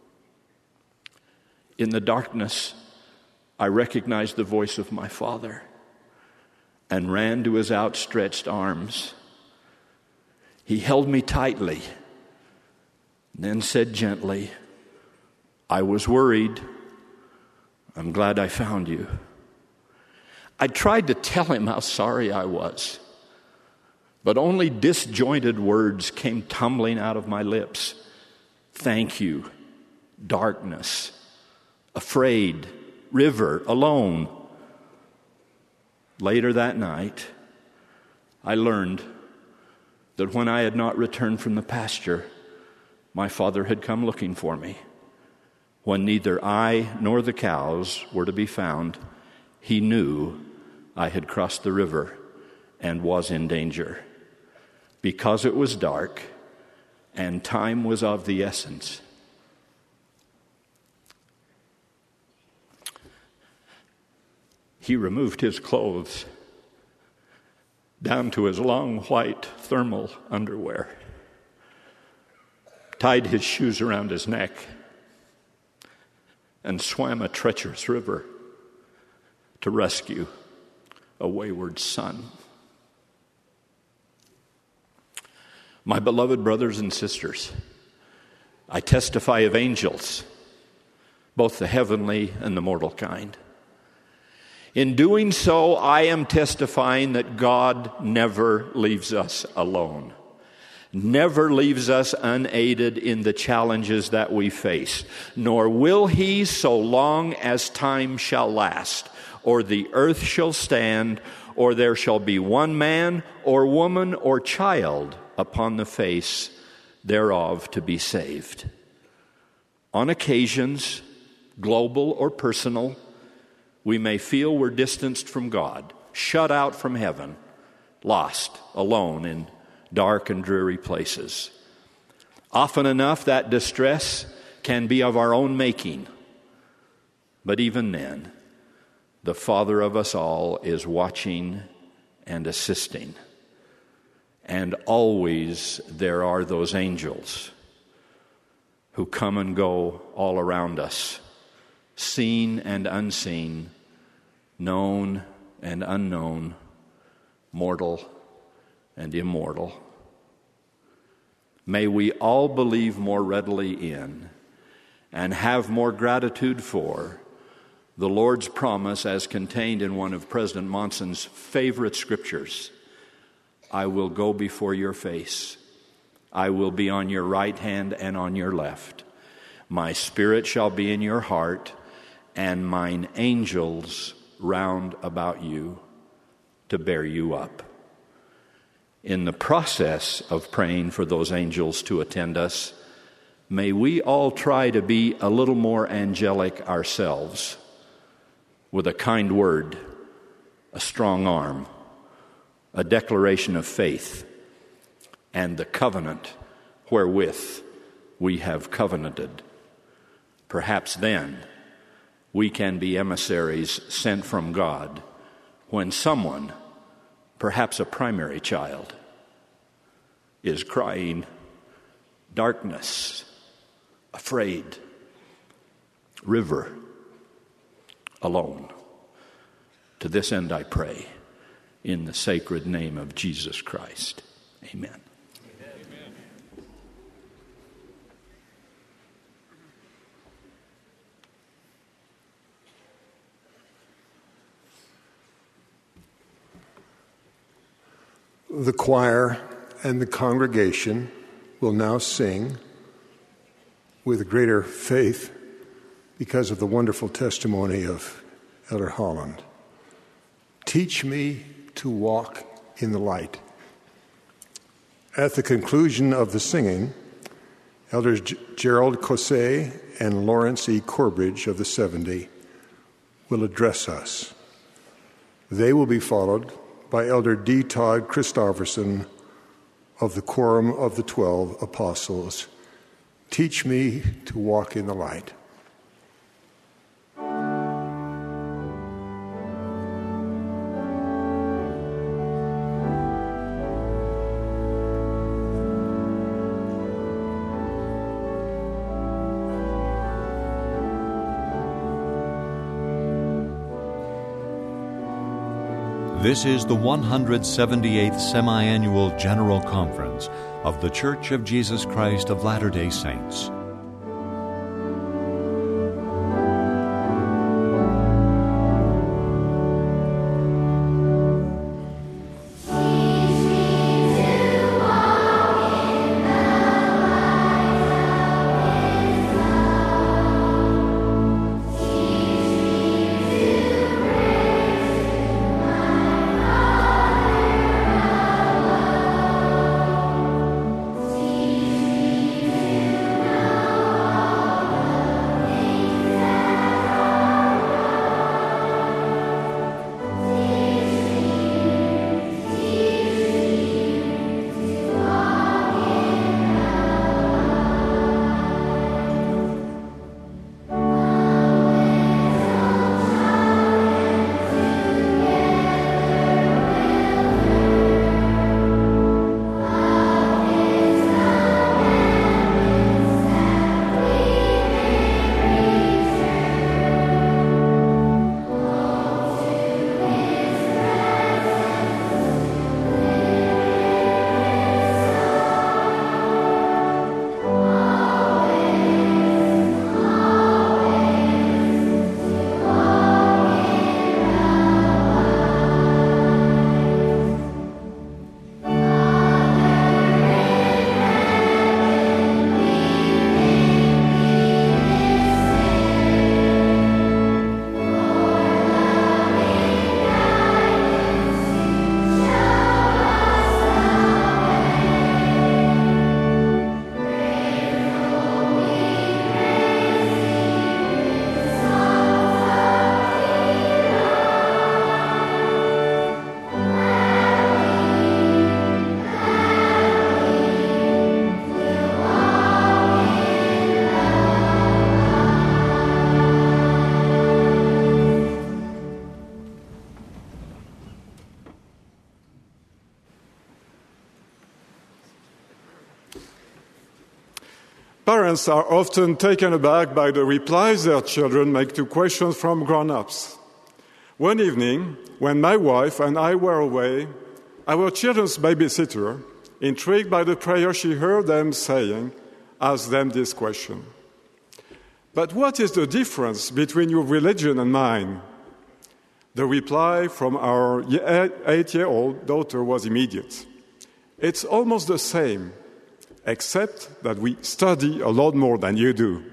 In the darkness, I recognized the voice of my Father and ran to his outstretched arms. He held me tightly, then said gently, I was worried. I'm glad I found you. I tried to tell him how sorry I was, but only disjointed words came tumbling out of my lips. Thank you, darkness, afraid, river, alone. Later that night, I learned that when I had not returned from the pasture, my Father had come looking for me. When neither I nor the cows were to be found, he knew I had crossed the river and was in danger. Because it was dark and time was of the essence, he removed his clothes down to his long white thermal underwear, tied his shoes around his neck, and swam a treacherous river to rescue a wayward son. My beloved brothers and sisters, I testify of angels, both the heavenly and the mortal kind. In doing so, I am testifying that God never leaves us alone, never leaves us unaided in the challenges that we face, nor will he so long as time shall last, or the earth shall stand, or there shall be one man or woman or child upon the face thereof to be saved. On occasions, global or personal, we may feel we're distanced from God, shut out from heaven, lost, alone in dark and dreary places. Often enough, that distress can be of our own making. But even then, the Father of us all is watching and assisting. And always there are those angels who come and go all around us, seen and unseen, known and unknown, mortal and immortal. May we all believe more readily in and have more gratitude for the Lord's promise as contained in one of President Monson's favorite scriptures. I will go before your face. I will be on your right hand and on your left. My spirit shall be in your heart, and mine angels round about you to bear you up. In the process of praying for those angels to attend us, may we all try to be a little more angelic ourselves, with a kind word, a strong arm, a declaration of faith, and the covenant wherewith we have covenanted. Perhaps then we can be emissaries sent from God when someone, perhaps a primary child, is crying, darkness, afraid, river, alone. To this end I pray, in the sacred name of Jesus Christ. Amen. Amen. The choir and the congregation will now sing with greater faith because of the wonderful testimony of Elder Holland. Teach me to walk in the light. At the conclusion of the singing, Elders G- Gerald Cosset and Lawrence E. Corbridge of the seventy will address us. They will be followed by Elder D. Todd Christofferson of the Quorum of the Twelve Apostles. Teach me to walk in the light. This is the one hundred seventy-eighth Semi-Annual General Conference of The Church of Jesus Christ of Latter-day Saints. Parents are often taken aback by the replies their children make to questions from grown-ups. One evening, when my wife and I were away, our children's babysitter, intrigued by the prayer she heard them saying, asked them this question. "But what is the difference between your religion and mine?" The reply from our eight-year-old daughter was immediate. "It's almost the same, except that we study a lot more than you do."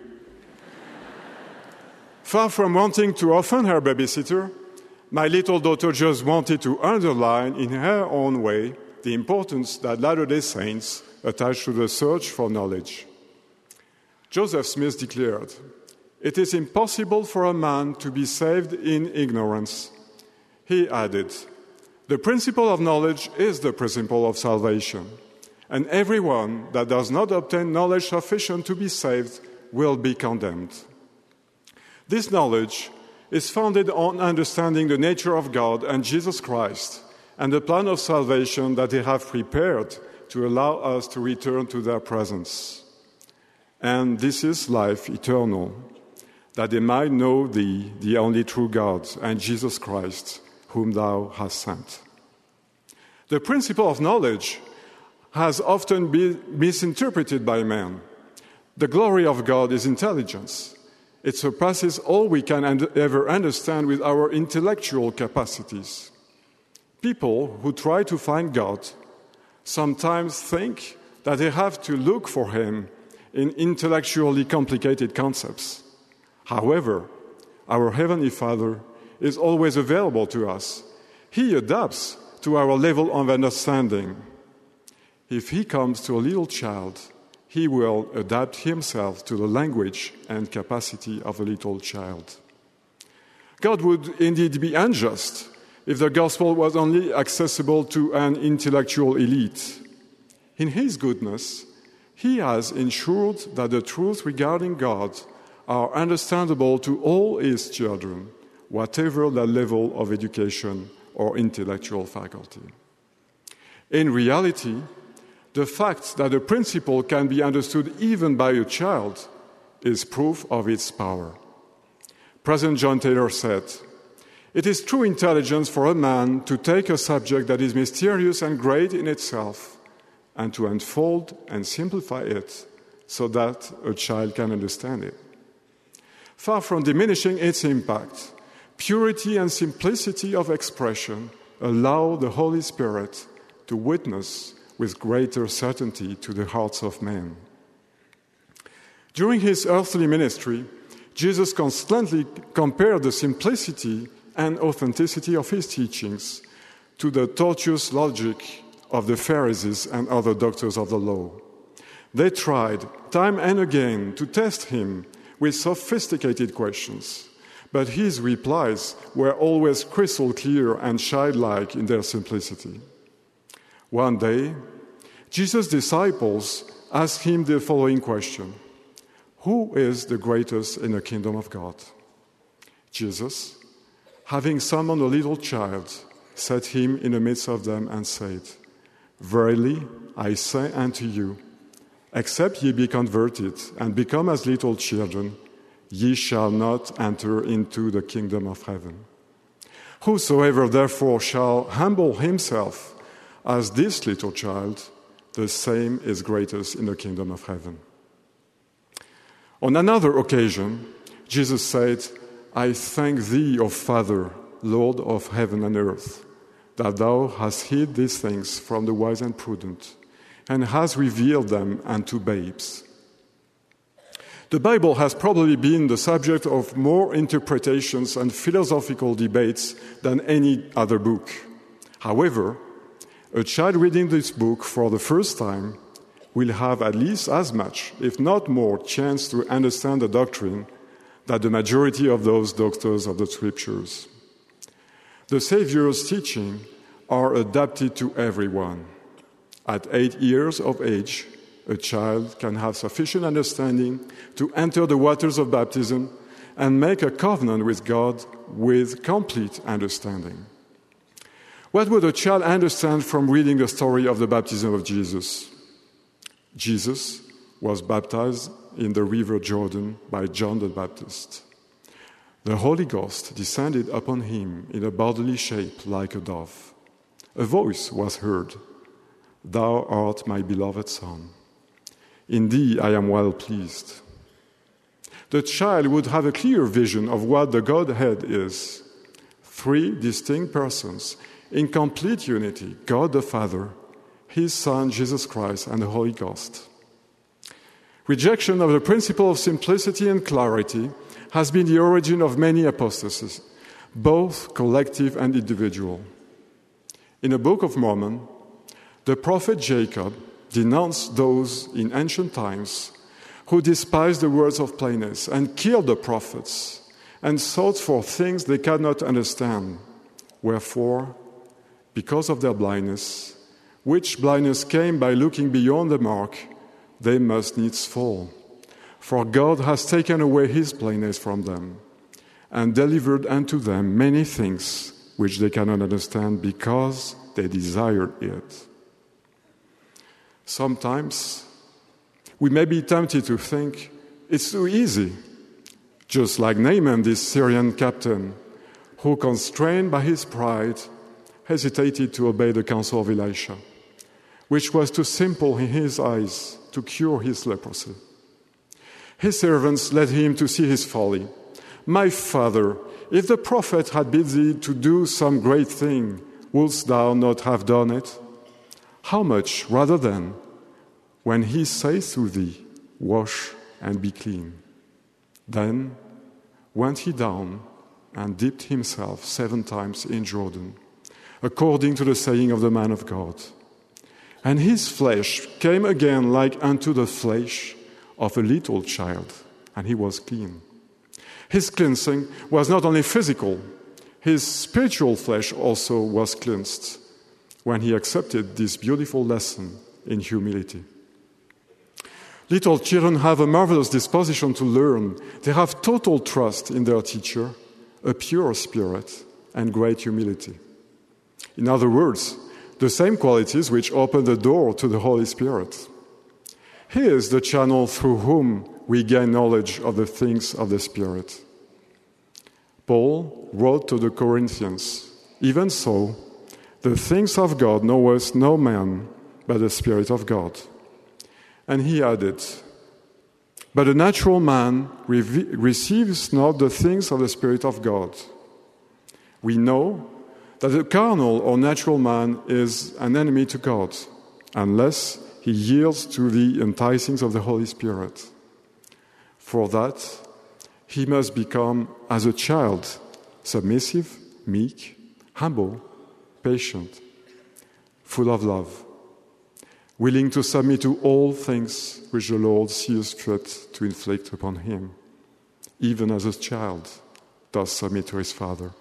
Far from wanting to offend her babysitter, my little daughter just wanted to underline in her own way the importance that Latter-day Saints attach to the search for knowledge. Joseph Smith declared, "It is impossible for a man to be saved in ignorance." He added, "The principle of knowledge is the principle of salvation, and everyone that does not obtain knowledge sufficient to be saved will be condemned." This knowledge is founded on understanding the nature of God and Jesus Christ and the plan of salvation that they have prepared to allow us to return to their presence. And this is life eternal. that they might know thee, the only true God, and Jesus Christ, whom thou hast sent. The principle of knowledge has often been misinterpreted by man. The glory of God is intelligence. It surpasses all we can ever understand with our intellectual capacities. People who try to find God sometimes think that they have to look for him in intellectually complicated concepts. However, our Heavenly Father is always available to us. He adapts to our level of understanding. If he comes to a little child, he will adapt himself to the language and capacity of a little child. God would indeed be unjust if the gospel was only accessible to an intellectual elite. In his goodness, he has ensured that the truths regarding God are understandable to all his children, whatever their level of education or intellectual faculty. In reality, the fact that a principle can be understood even by a child is proof of its power. President John Taylor said, "It is true intelligence for a man to take a subject that is mysterious and great in itself and to unfold and simplify it so that a child can understand it." Far from diminishing its impact, purity and simplicity of expression allow the Holy Spirit to witness with greater certainty to the hearts of men. During his earthly ministry, Jesus constantly compared the simplicity and authenticity of his teachings to the tortuous logic of the Pharisees and other doctors of the law. They tried time and again to test him with sophisticated questions, but his replies were always crystal clear and childlike in their simplicity. One day, Jesus' disciples asked him the following question: "Who is the greatest in the kingdom of God?" Jesus, having summoned a little child, set him in the midst of them and said, "Verily I say unto you, except ye be converted and become as little children, ye shall not enter into the kingdom of heaven. Whosoever therefore shall humble himself as this little child, the same is greatest in the kingdom of heaven." On another occasion, Jesus said, "I thank thee, O Father, Lord of heaven and earth, that thou hast hid these things from the wise and prudent, and hast revealed them unto babes." The Bible has probably been the subject of more interpretations and philosophical debates than any other book. However, a child reading this book for the first time will have at least as much, if not more, chance to understand the doctrine than the majority of those doctors of the Scriptures. The Savior's teaching are adapted to everyone. At eight years of age, a child can have sufficient understanding to enter the waters of baptism and make a covenant with God with complete understanding. What would a child understand from reading the story of the baptism of Jesus? Jesus was baptized in the river Jordan by John the Baptist. The Holy Ghost descended upon him in a bodily shape like a dove. A voice was heard, "Thou art my beloved Son. In thee I am well pleased." The child would have a clear vision of what the Godhead is. Three distinct persons in complete unity, God the Father, his Son, Jesus Christ, and the Holy Ghost. Rejection of the principle of simplicity and clarity has been the origin of many apostasies, both collective and individual. In the Book of Mormon, the prophet Jacob denounced those in ancient times who despised the words of plainness and killed the prophets and sought for things they could not understand. Wherefore, because of their blindness, which blindness came by looking beyond the mark, they must needs fall. For God has taken away his plainness from them, and delivered unto them many things which they cannot understand, because they desired it. Sometimes we may be tempted to think it's too easy. Just like Naaman, this Syrian captain, who, constrained by his pride, hesitated to obey the counsel of Elisha, which was too simple in his eyes to cure his leprosy. His servants led him to see his folly. "My father, if the prophet had bid thee to do some great thing, wouldst thou not have done it? How much rather then, when he says to thee, wash and be clean?" Then went he down and dipped himself seven times in Jordan, according to the saying of the man of God. And his flesh came again like unto the flesh of a little child, and he was clean. His cleansing was not only physical, his spiritual flesh also was cleansed when he accepted this beautiful lesson in humility. Little children have a marvelous disposition to learn. They have total trust in their teacher, a pure spirit, and great humility. In other words, the same qualities which open the door to the Holy Spirit. He is the channel through whom we gain knowledge of the things of the Spirit. Paul wrote to the Corinthians, "Even so, the things of God knoweth no man but the Spirit of God." And he added, "But a natural man re- receives not the things of the Spirit of God." We know that the carnal or natural man is an enemy to God unless he yields to the enticings of the Holy Spirit. For that, he must become as a child, submissive, meek, humble, patient, full of love, willing to submit to all things which the Lord sees fit to inflict upon him, even as a child does submit to his father.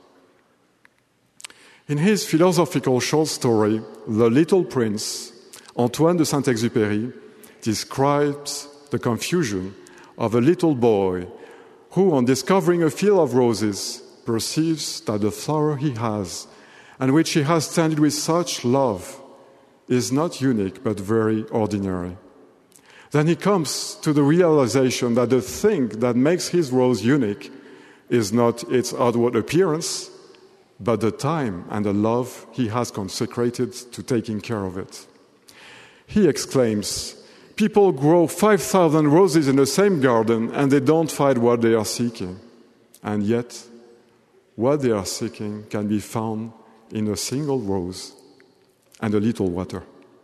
In his philosophical short story, The Little Prince, Antoine de Saint-Exupéry describes the confusion of a little boy who, on discovering a field of roses, perceives that the flower he has, and which he has tended with such love, is not unique but very ordinary. Then he comes to the realization that the thing that makes his rose unique is not its outward appearance, but the time and the love he has consecrated to taking care of it. He exclaims, "People grow five thousand roses in the same garden and they don't find what they are seeking. And yet, what they are seeking can be found in a single rose and a little water.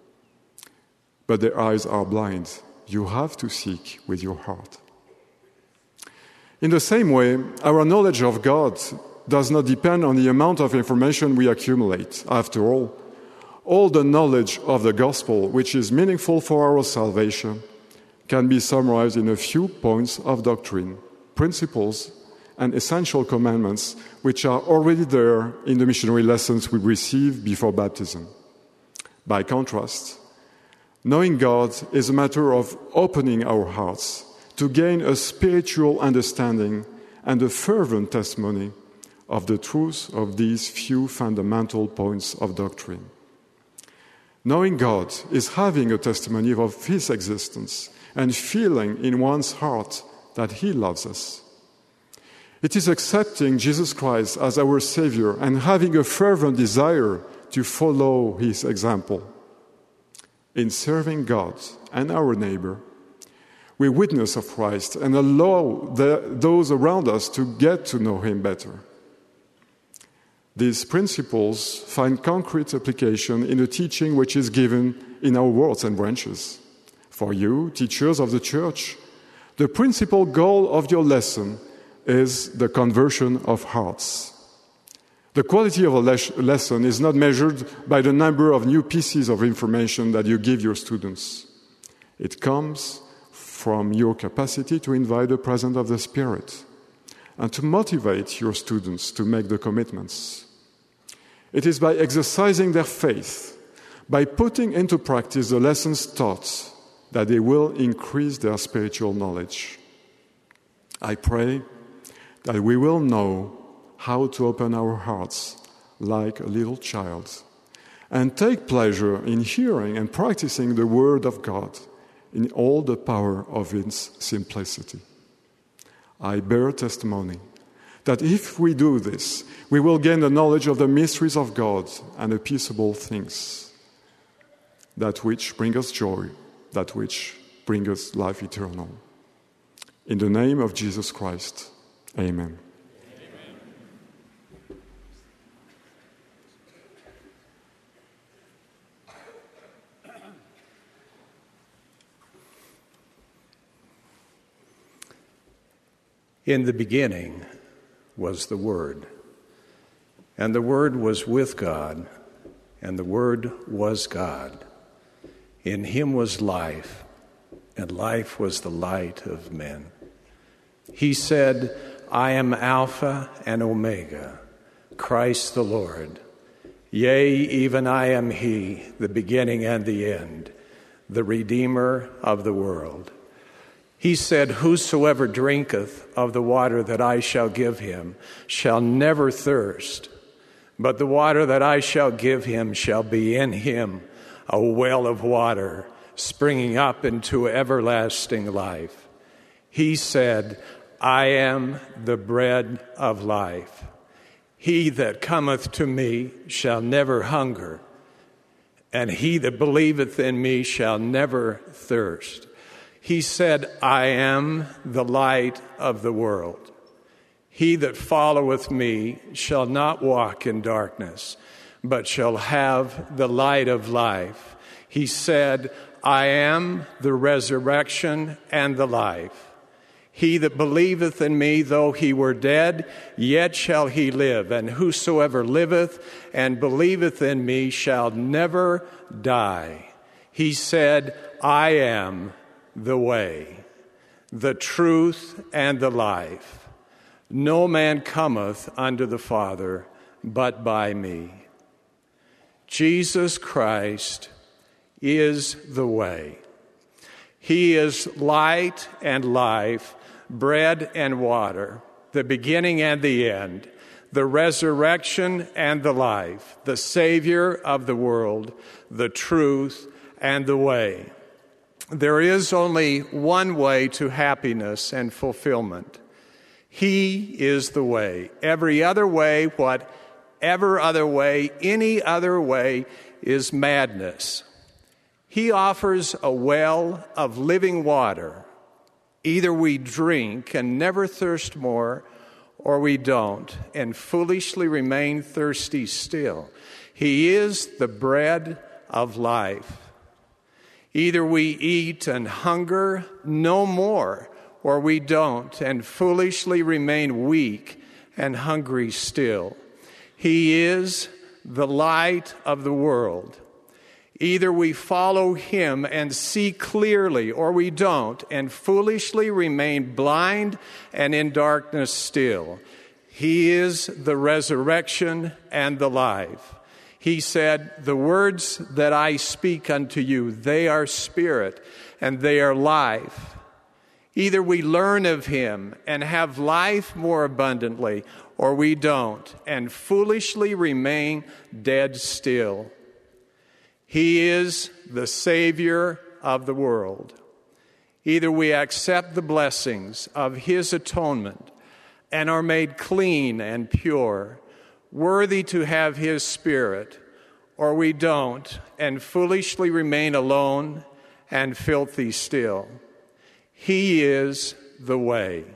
But their eyes are blind. You have to seek with your heart." In the same way, our knowledge of God does not depend on the amount of information we accumulate. After all, all the knowledge of the gospel, which is meaningful for our salvation, can be summarized in a few points of doctrine, principles, and essential commandments which are already there in the missionary lessons we receive before baptism. By contrast, knowing God is a matter of opening our hearts to gain a spiritual understanding and a fervent testimony of the truth of these few fundamental points of doctrine. Knowing God is having a testimony of His existence and feeling in one's heart that He loves us. It is accepting Jesus Christ as our Savior and having a fervent desire to follow His example. In serving God and our neighbor, we witness of Christ and allow the, those around us to get to know Him better. These principles find concrete application in the teaching which is given in our wards and branches. For you, teachers of the church, the principal goal of your lesson is the conversion of hearts. The quality of a les- lesson is not measured by the number of new pieces of information that you give your students. It comes from your capacity to invite the presence of the Spirit and to motivate your students to make the commitments. It is by exercising their faith, by putting into practice the lessons taught, that they will increase their spiritual knowledge. I pray that we will know how to open our hearts like a little child and take pleasure in hearing and practicing the Word of God in all the power of its simplicity. I bear testimony that if we do this, we will gain the knowledge of the mysteries of God and the peaceable things, that which bring us joy, that which bring us life eternal. In the name of Jesus Christ, amen. In the beginning was the Word, and the Word was with God, and the Word was God. In him was life, and life was the light of men. He said, I am Alpha and Omega, Christ the Lord. Yea, even I am he, the beginning and the end, the Redeemer of the world. He said, whosoever drinketh of the water that I shall give him shall never thirst, but the water that I shall give him shall be in him a well of water, springing up into everlasting life. He said, I am the bread of life. He that cometh to me shall never hunger, and he that believeth in me shall never thirst. He said, I am the light of the world. He that followeth me shall not walk in darkness, but shall have the light of life. He said, I am the resurrection and the life. He that believeth in me, though he were dead, yet shall he live. And whosoever liveth and believeth in me shall never die. He said, I am the way, the truth, and the life. No man cometh unto the Father but by me. Jesus Christ is the way. He is light and life, bread and water, the beginning and the end, the resurrection and the life, the Savior of the world, the truth and the way. There is only one way to happiness and fulfillment. He is the way. Every other way, whatever other way, any other way is madness. He offers a well of living water. Either we drink and never thirst more, or we don't and foolishly remain thirsty still. He is the bread of life. Either we eat and hunger no more, or we don't and foolishly remain weak and hungry still. He is the light of the world. Either we follow him and see clearly, or we don't and foolishly remain blind and in darkness still. He is the resurrection and the life. He said, the words that I speak unto you, they are spirit and they are life. Either we learn of him and have life more abundantly, or we don't and foolishly remain dead still. He is the Savior of the world. Either we accept the blessings of his atonement and are made clean and pure, worthy to have his Spirit, or we don't and foolishly remain alone and filthy still. He is the way.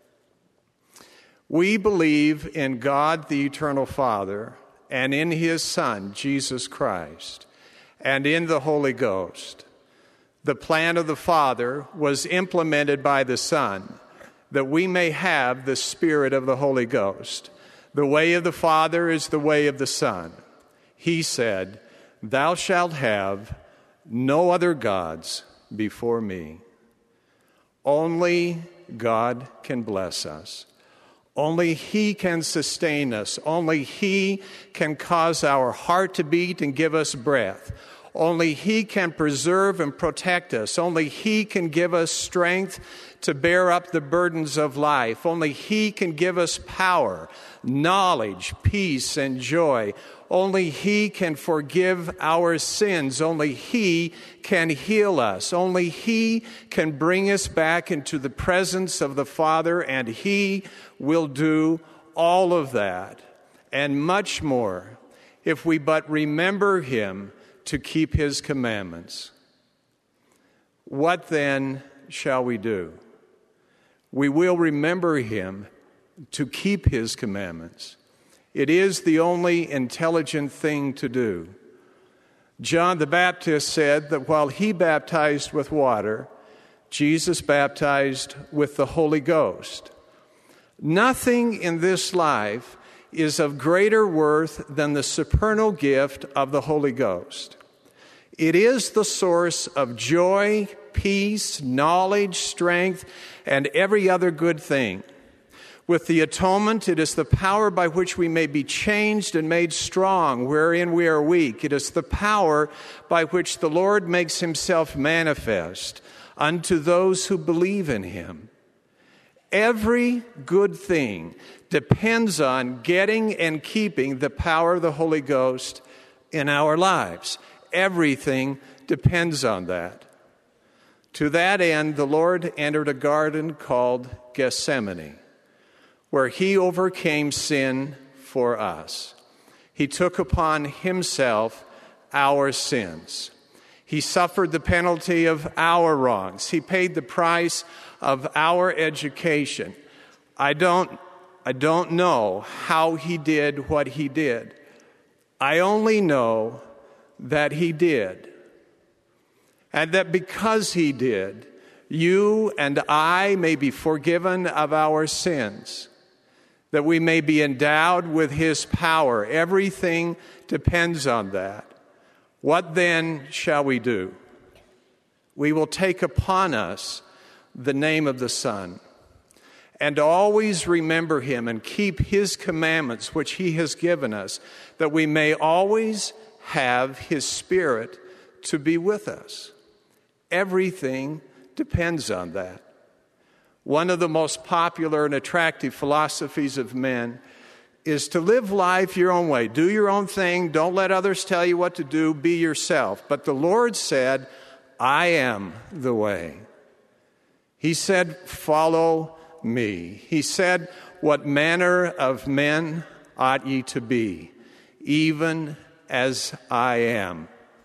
We believe in God the Eternal Father and in his Son, Jesus Christ, and in the Holy Ghost. The plan of the Father was implemented by the Son, that we may have the Spirit of the Holy Ghost. The way of the Father is the way of the Son. He said, thou shalt have no other gods before me. Only God can bless us. Only he can sustain us. Only he can cause our heart to beat and give us breath. Only He can preserve and protect us. Only He can give us strength to bear up the burdens of life. Only He can give us power, knowledge, peace, and joy. Only He can forgive our sins. Only He can heal us. Only He can bring us back into the presence of the Father, and He will do all of that and much more if we but remember Him to keep His commandments. What then shall we do? We will remember Him to keep His commandments. It is the only intelligent thing to do. John the Baptist said that while he baptized with water, Jesus baptized with the Holy Ghost. Nothing in this life is of greater worth than the supernal gift of the Holy Ghost. It is the source of joy, peace, knowledge, strength, and every other good thing. With the atonement, it is the power by which we may be changed and made strong, wherein we are weak. It is the power by which the Lord makes Himself manifest unto those who believe in Him. Every good thing depends on getting and keeping the power of the Holy Ghost in our lives. Everything depends on that. To that end, the Lord entered a garden called Gethsemane, where He overcame sin for us. He took upon Himself our sins. He suffered the penalty of our wrongs. He paid the price of our education. I don't, I don't know how He did what He did. I only know that He did. And that because He did, you and I may be forgiven of our sins, that we may be endowed with His power. Everything depends on that. What then shall we do? We will take upon us the name of the Son, and always remember Him and keep His commandments which He has given us, that we may always have His Spirit to be with us. Everything depends on that. One of the most popular and attractive philosophies of men is to live life your own way. Do your own thing. Don't let others tell you what to do. Be yourself. But the Lord said, I am the way. He said, follow me. He said, what manner of men ought ye to be, even as I am.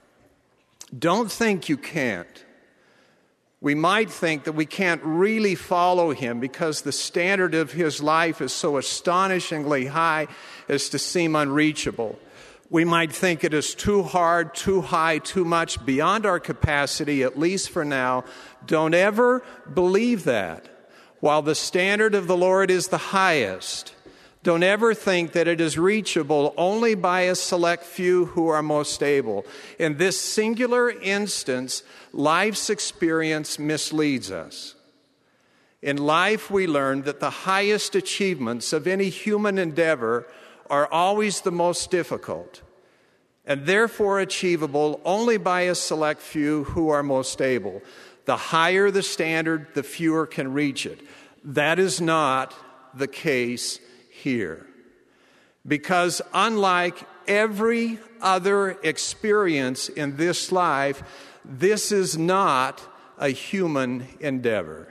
Don't think you can't. We might think that we can't really follow Him because the standard of His life is so astonishingly high as to seem unreachable. We might think it is too hard, too high, too much, beyond our capacity, at least for now. Don't ever believe that. While the standard of the Lord is the highest, don't ever think that it is reachable only by a select few who are most able. In this singular instance, life's experience misleads us. In life, we learn that the highest achievements of any human endeavor are always the most difficult, and therefore achievable only by a select few who are most able. The higher the standard, the fewer can reach it. That is not the case here. Because unlike every other experience in this life, this is not a human endeavor.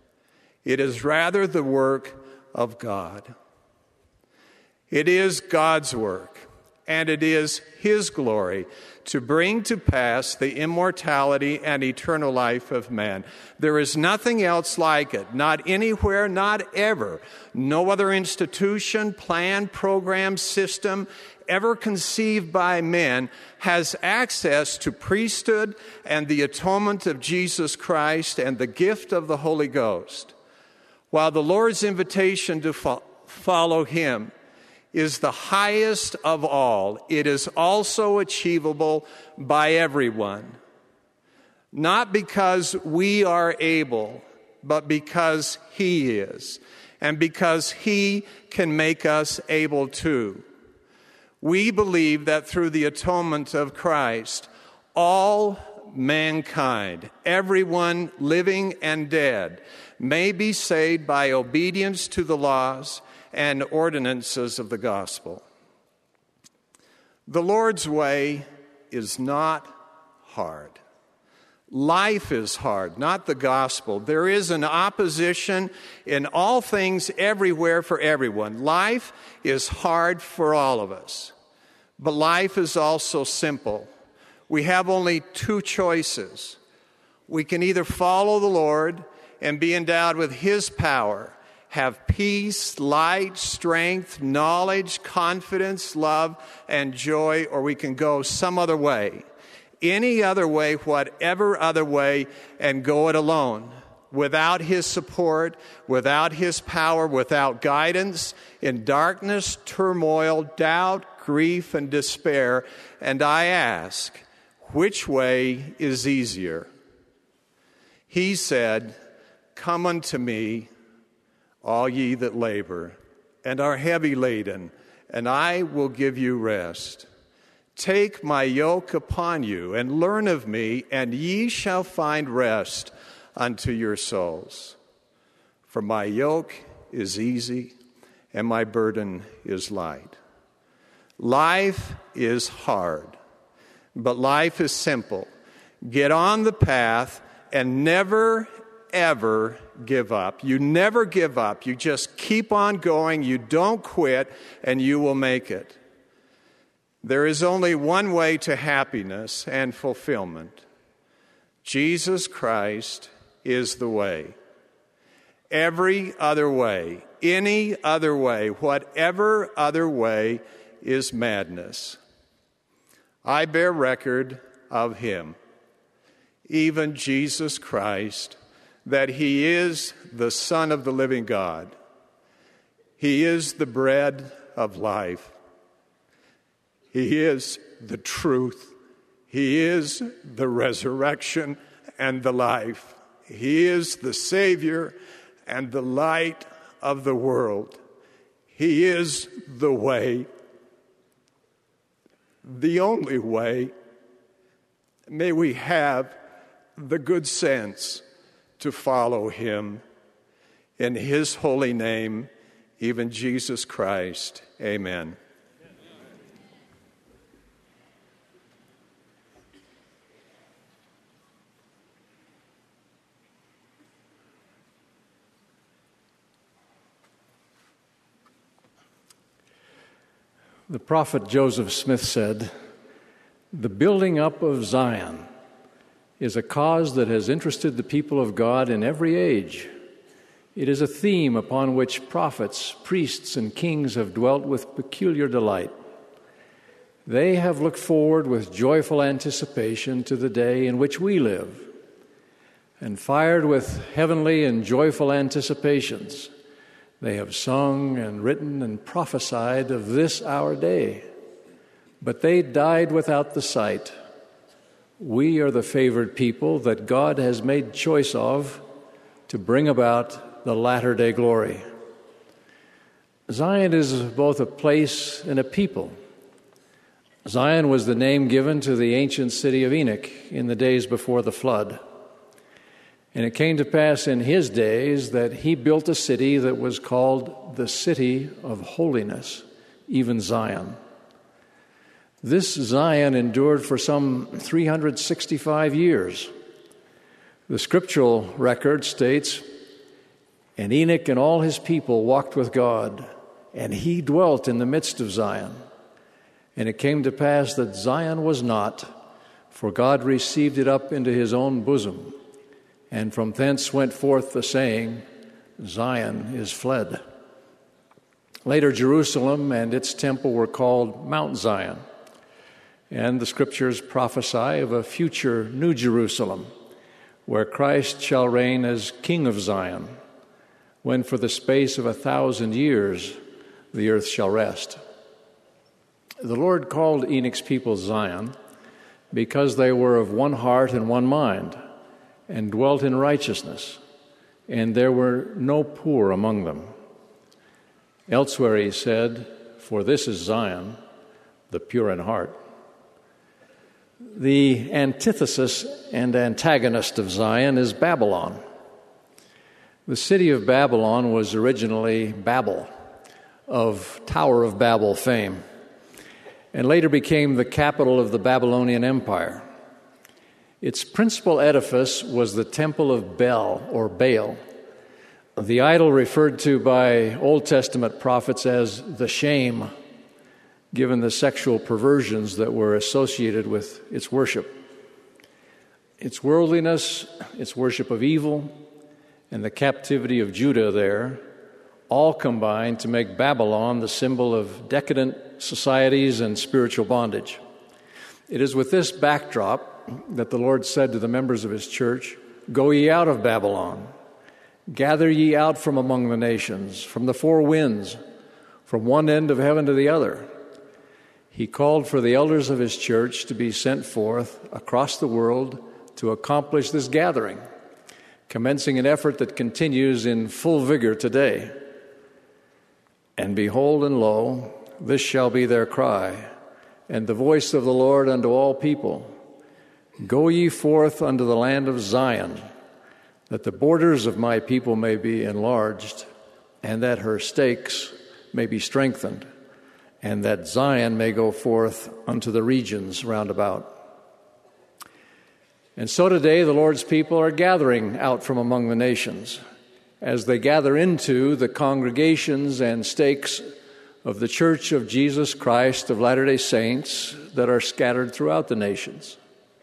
It is rather the work of God. It is God's work, and it is His glory to bring to pass the immortality and eternal life of man. There is nothing else like it, not anywhere, not ever. No other institution, plan, program, system ever conceived by men has access to priesthood and the atonement of Jesus Christ and the gift of the Holy Ghost. While the Lord's invitation to fo- follow Him is the highest of all, it is also achievable by everyone. Not because we are able, but because He is, and because He can make us able too. We believe that through the atonement of Christ, all mankind, everyone living and dead, may be saved by obedience to the laws and ordinances of the gospel. The Lord's way is not hard. Life is hard, not the gospel. There is an opposition in all things everywhere for everyone. Life is hard for all of us, but life is also simple. We have only two choices. We can either follow the Lord and be endowed with His power, have peace, light, strength, knowledge, confidence, love, and joy, or we can go some other way. Any other way, whatever other way, and go it alone. Without His support, without His power, without guidance, in darkness, turmoil, doubt, grief, and despair. And I ask, which way is easier? He said, "Come unto me, all ye that labor and are heavy laden, and I will give you rest. Take my yoke upon you and learn of me, and ye shall find rest unto your souls. For my yoke is easy and my burden is light." Life is hard, but life is simple. Get on the path and never, ever give up. You never give up. You just keep on going. You don't quit, and you will make it. There is only one way to happiness and fulfillment. Jesus Christ is the way. Every other way, any other way, whatever other way is madness. I bear record of Him, even Jesus Christ, that He is the Son of the living God. He is the bread of life. He is the truth. He is the resurrection and the life. He is the Savior and the light of the world. He is the way, the only way. May we have the good sense to follow Him. In His holy name, even Jesus Christ. Amen. The prophet Joseph Smith said, "The building up of Zion is a cause that has interested the people of God in every age. It is a theme upon which prophets, priests, and kings have dwelt with peculiar delight. They have looked forward with joyful anticipation to the day in which we live, and fired with heavenly and joyful anticipations, they have sung and written and prophesied of this our day. But they died without the sight. We are the favored people that God has made choice of to bring about the latter-day glory." Zion is both a place and a people. Zion was the name given to the ancient city of Enoch in the days before the flood. And it came to pass in his days that he built a city that was called the City of Holiness, even Zion. This Zion endured for some three hundred sixty-five years. The scriptural record states, "And Enoch and all his people walked with God, and he dwelt in the midst of Zion. And it came to pass that Zion was not, for God received it up into His own bosom. And from thence went forth the saying, Zion is fled." Later, Jerusalem and its temple were called Mount Zion. And the scriptures prophesy of a future New Jerusalem, where Christ shall reign as King of Zion, when for the space of a thousand years the earth shall rest. The Lord called Enoch's people Zion because they were of one heart and one mind, and dwelt in righteousness, and there were no poor among them. Elsewhere he said, "For this is Zion, the pure in heart." The antithesis and antagonist of Zion is Babylon. The city of Babylon was originally Babel, of Tower of Babel fame, and later became the capital of the Babylonian Empire. Its principal edifice was the Temple of Bel, or Baal, the idol referred to by Old Testament prophets as the shame, given the sexual perversions that were associated with its worship. Its worldliness, its worship of evil, and the captivity of Judah there all combined to make Babylon the symbol of decadent societies and spiritual bondage. It is with this backdrop that the Lord said to the members of his church, "Go ye out of Babylon, gather ye out from among the nations, from the four winds, from one end of heaven to the other." He called for the elders of his church to be sent forth across the world to accomplish this gathering, commencing an effort that continues in full vigor today. "And behold, and lo, this shall be their cry, and the voice of the Lord unto all people. Go ye forth unto the land of Zion, that the borders of my people may be enlarged, and that her stakes may be strengthened, and that Zion may go forth unto the regions round about." And so today the Lord's people are gathering out from among the nations as they gather into the congregations and stakes of the Church of Jesus Christ of Latter-day Saints that are scattered throughout the nations.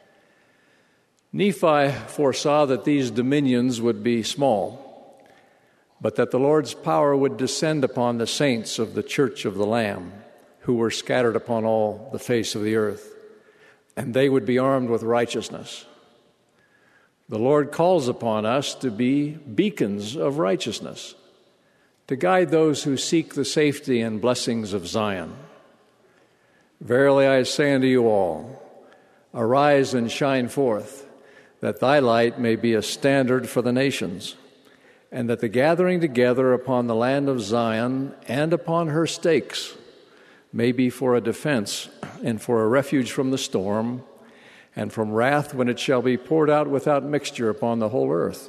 Nephi foresaw that these dominions would be small, but that the Lord's power would descend upon the saints of the Church of the Lamb, who were scattered upon all the face of the earth, and they would be armed with righteousness. The Lord calls upon us to be beacons of righteousness, to guide those who seek the safety and blessings of Zion. "Verily I say unto you all, arise and shine forth, that thy light may be a standard for the nations, and that the gathering together upon the land of Zion and upon her stakes may be for a defense and for a refuge from the storm, and from wrath when it shall be poured out without mixture upon the whole earth."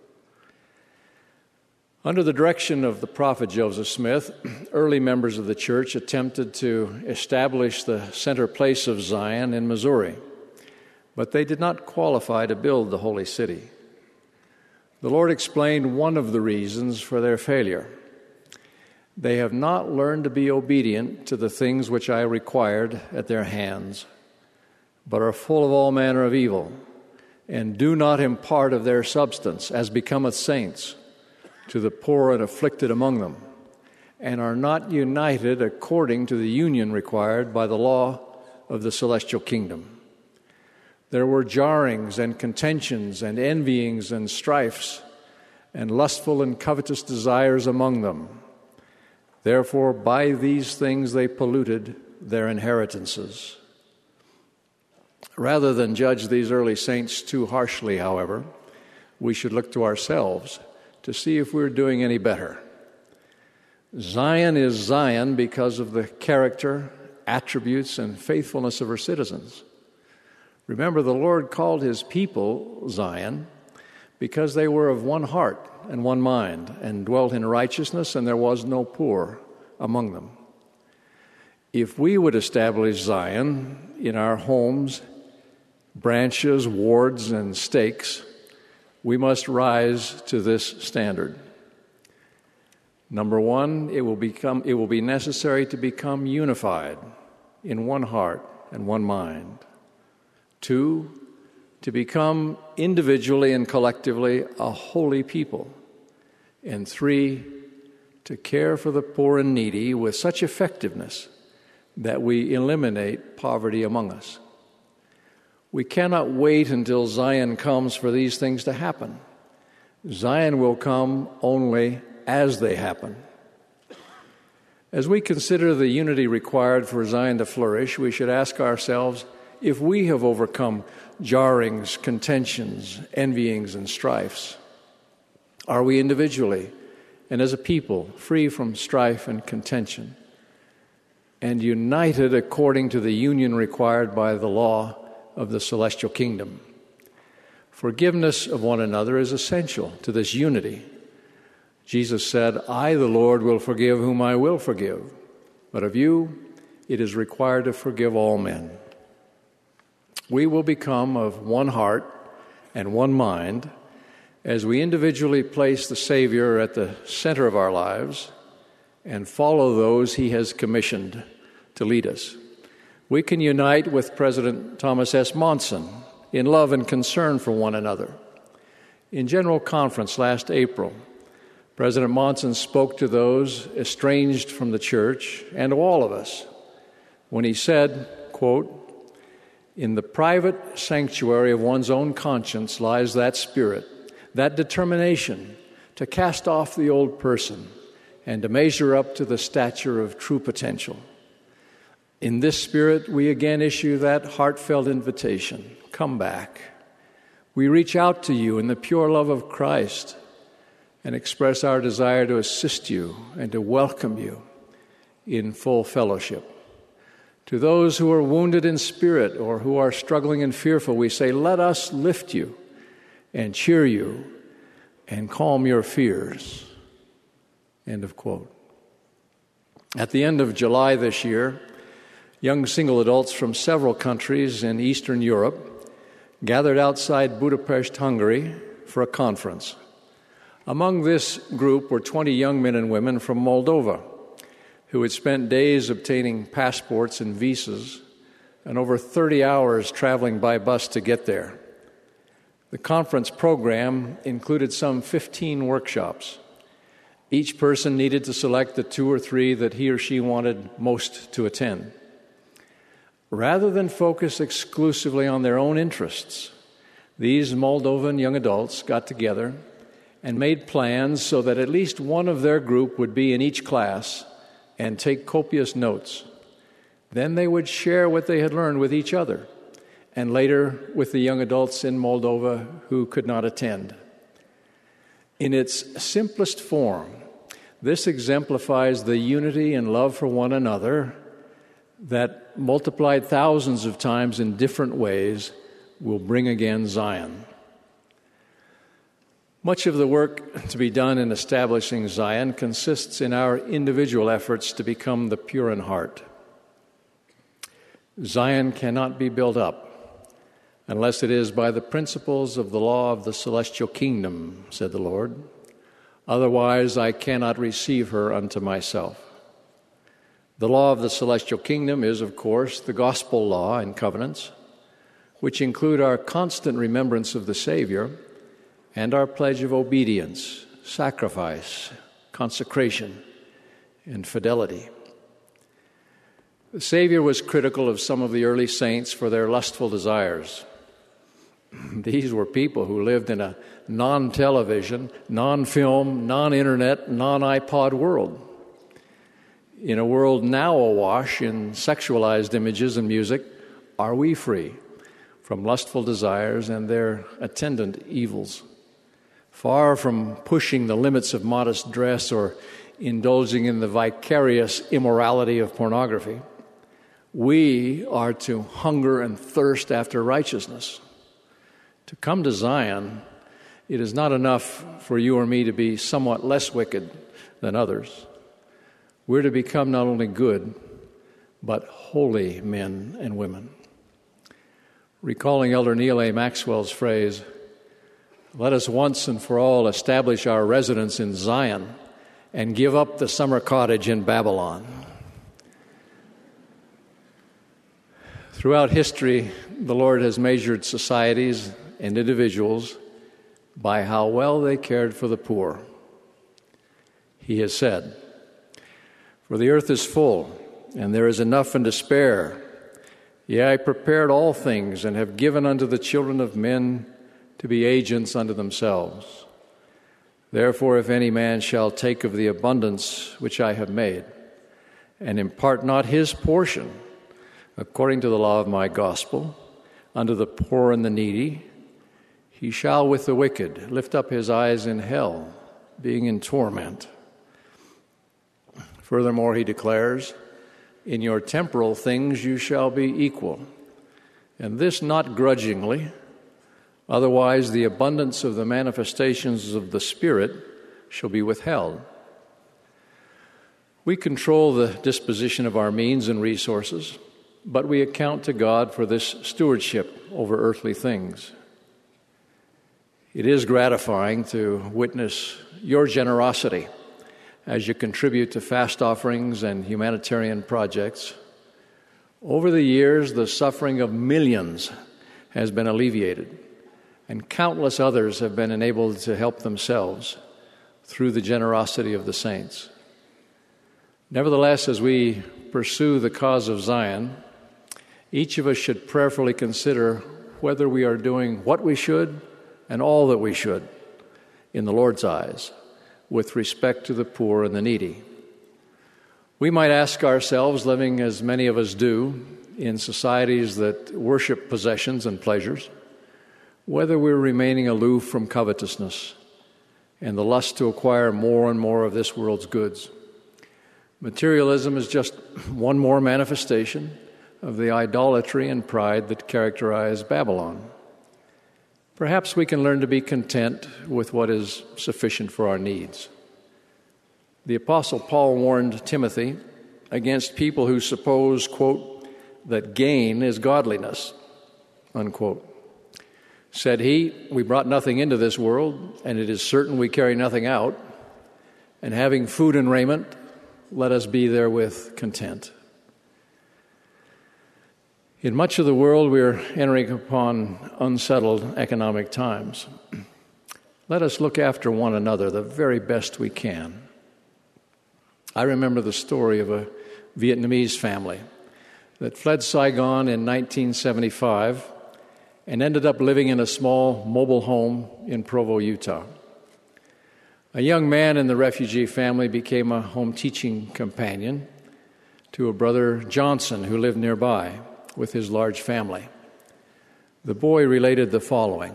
Under the direction of the prophet Joseph Smith, early members of the church attempted to establish the center place of Zion in Missouri, but they did not qualify to build the holy city. The Lord explained one of the reasons for their failure. "They have not learned to be obedient to the things which I required at their hands, but are full of all manner of evil, and do not impart of their substance, as becometh saints, to the poor and afflicted among them, and are not united according to the union required by the law of the celestial kingdom. There were jarrings and contentions and envyings and strifes, and lustful and covetous desires among them. Therefore by these things they polluted their inheritances." Rather than judge these early saints too harshly, however, we should look to ourselves to see if we're doing any better. Zion is Zion because of the character, attributes, and faithfulness of her citizens. Remember, the Lord called his people Zion because they were of one heart and one mind, and dwelt in righteousness, and there was no poor among them. If we would establish Zion in our homes, branches, wards, and stakes, we must rise to this standard. Number one, it will become it will be necessary to become unified in one heart and one mind. Two, to become individually and collectively a holy people. And three, to care for the poor and needy with such effectiveness that we eliminate poverty among us. We cannot wait until Zion comes for these things to happen. Zion will come only as they happen. As we consider the unity required for Zion to flourish, we should ask ourselves if we have overcome jarrings, contentions, envyings, and strifes. Are we individually and as a people free from strife and contention, and united according to the union required by the law of the celestial kingdom. Forgiveness of one another is essential to this unity. Jesus said, I, the Lord, will forgive whom I will forgive, but of you it is required to forgive all men. We will become of one heart and one mind as we individually place the Savior at the center of our lives and follow those he has commissioned to lead us. We can unite with President Thomas S. Monson in love and concern for one another. In General Conference last April, President Monson spoke to those estranged from the church and to all of us when he said, quote, in the private sanctuary of one's own conscience lies that spirit, that determination to cast off the old person and to measure up to the stature of true potential. In this spirit, we again issue that heartfelt invitation, come back. We reach out to you in the pure love of Christ and express our desire to assist you and to welcome you in full fellowship. To those who are wounded in spirit or who are struggling and fearful, we say, let us lift you and cheer you and calm your fears. End of quote. At the end of July this year, young single adults from several countries in Eastern Europe gathered outside Budapest, Hungary, for a conference. Among this group were twenty young men and women from Moldova who had spent days obtaining passports and visas and over thirty hours traveling by bus to get there. The conference program included some fifteen workshops. Each person needed to select the two or three that he or she wanted most to attend. Rather than focus exclusively on their own interests, these Moldovan young adults got together and made plans so that at least one of their group would be in each class and take copious notes. Then they would share what they had learned with each other, and later with the young adults in Moldova who could not attend. In its simplest form, this exemplifies the unity and love for one another that, multiplied thousands of times in different ways, will bring again Zion. Much of the work to be done in establishing Zion consists in our individual efforts to become the pure in heart. Zion cannot be built up unless it is by the principles of the law of the celestial kingdom, said the Lord. Otherwise, I cannot receive her unto myself. The law of the celestial kingdom is, of course, the gospel law and covenants, which include our constant remembrance of the Savior and our pledge of obedience, sacrifice, consecration, and fidelity. The Savior was critical of some of the early saints for their lustful desires. These were people who lived in a non-television, non-film, non-internet, non-iPod world. In a world now awash in sexualized images and music, are we free from lustful desires and their attendant evils? Far from pushing the limits of modest dress or indulging in the vicarious immorality of pornography, we are to hunger and thirst after righteousness. To come to Zion, it is not enough for you or me to be somewhat less wicked than others. We're to become not only good, but holy men and women. Recalling Elder Neal A. Maxwell's phrase, let us once and for all establish our residence in Zion and give up the summer cottage in Babylon. Throughout history, the Lord has measured societies and individuals by how well they cared for the poor. He has said, for the earth is full, and there is enough and to spare. Yea, I prepared all things, and have given unto the children of men to be agents unto themselves. Therefore, if any man shall take of the abundance which I have made, and impart not his portion, according to the law of my gospel, unto the poor and the needy, he shall with the wicked lift up his eyes in hell, being in torment. Furthermore, he declares, in your temporal things you shall be equal, and this not grudgingly, otherwise the abundance of the manifestations of the Spirit shall be withheld. We control the disposition of our means and resources, but we account to God for this stewardship over earthly things. It is gratifying to witness your generosity as you contribute to fast offerings and humanitarian projects. Over the years, the suffering of millions has been alleviated, and countless others have been enabled to help themselves through the generosity of the saints. Nevertheless, as we pursue the cause of Zion, each of us should prayerfully consider whether we are doing what we should and all that we should in the Lord's eyes with respect to the poor and the needy. We might ask ourselves, living as many of us do in societies that worship possessions and pleasures, whether we're remaining aloof from covetousness and the lust to acquire more and more of this world's goods. Materialism is just one more manifestation of the idolatry and pride that characterize Babylon. Perhaps we can learn to be content with what is sufficient for our needs. The Apostle Paul warned Timothy against people who suppose, quote, that gain is godliness, unquote. Said he, we brought nothing into this world, and it is certain we carry nothing out, and having food and raiment, let us be therewith content. In much of the world, we are entering upon unsettled economic times. Let us look after one another the very best we can. I remember the story of a Vietnamese family that fled Saigon in nineteen seventy-five and ended up living in a small mobile home in Provo, Utah. A young man in the refugee family became a home teaching companion to a brother Johnson who lived nearby with his large family. The boy related the following.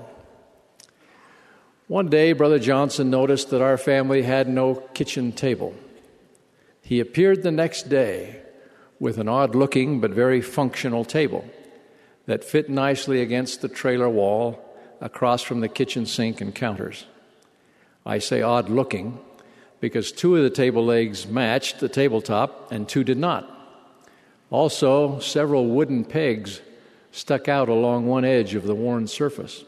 One day, Brother Johnson noticed that our family had no kitchen table. He appeared the next day with an odd-looking but very functional table that fit nicely against the trailer wall across from the kitchen sink and counters. I say odd-looking because two of the table legs matched the tabletop and two did not. Also, several wooden pegs stuck out along one edge of the worn surface.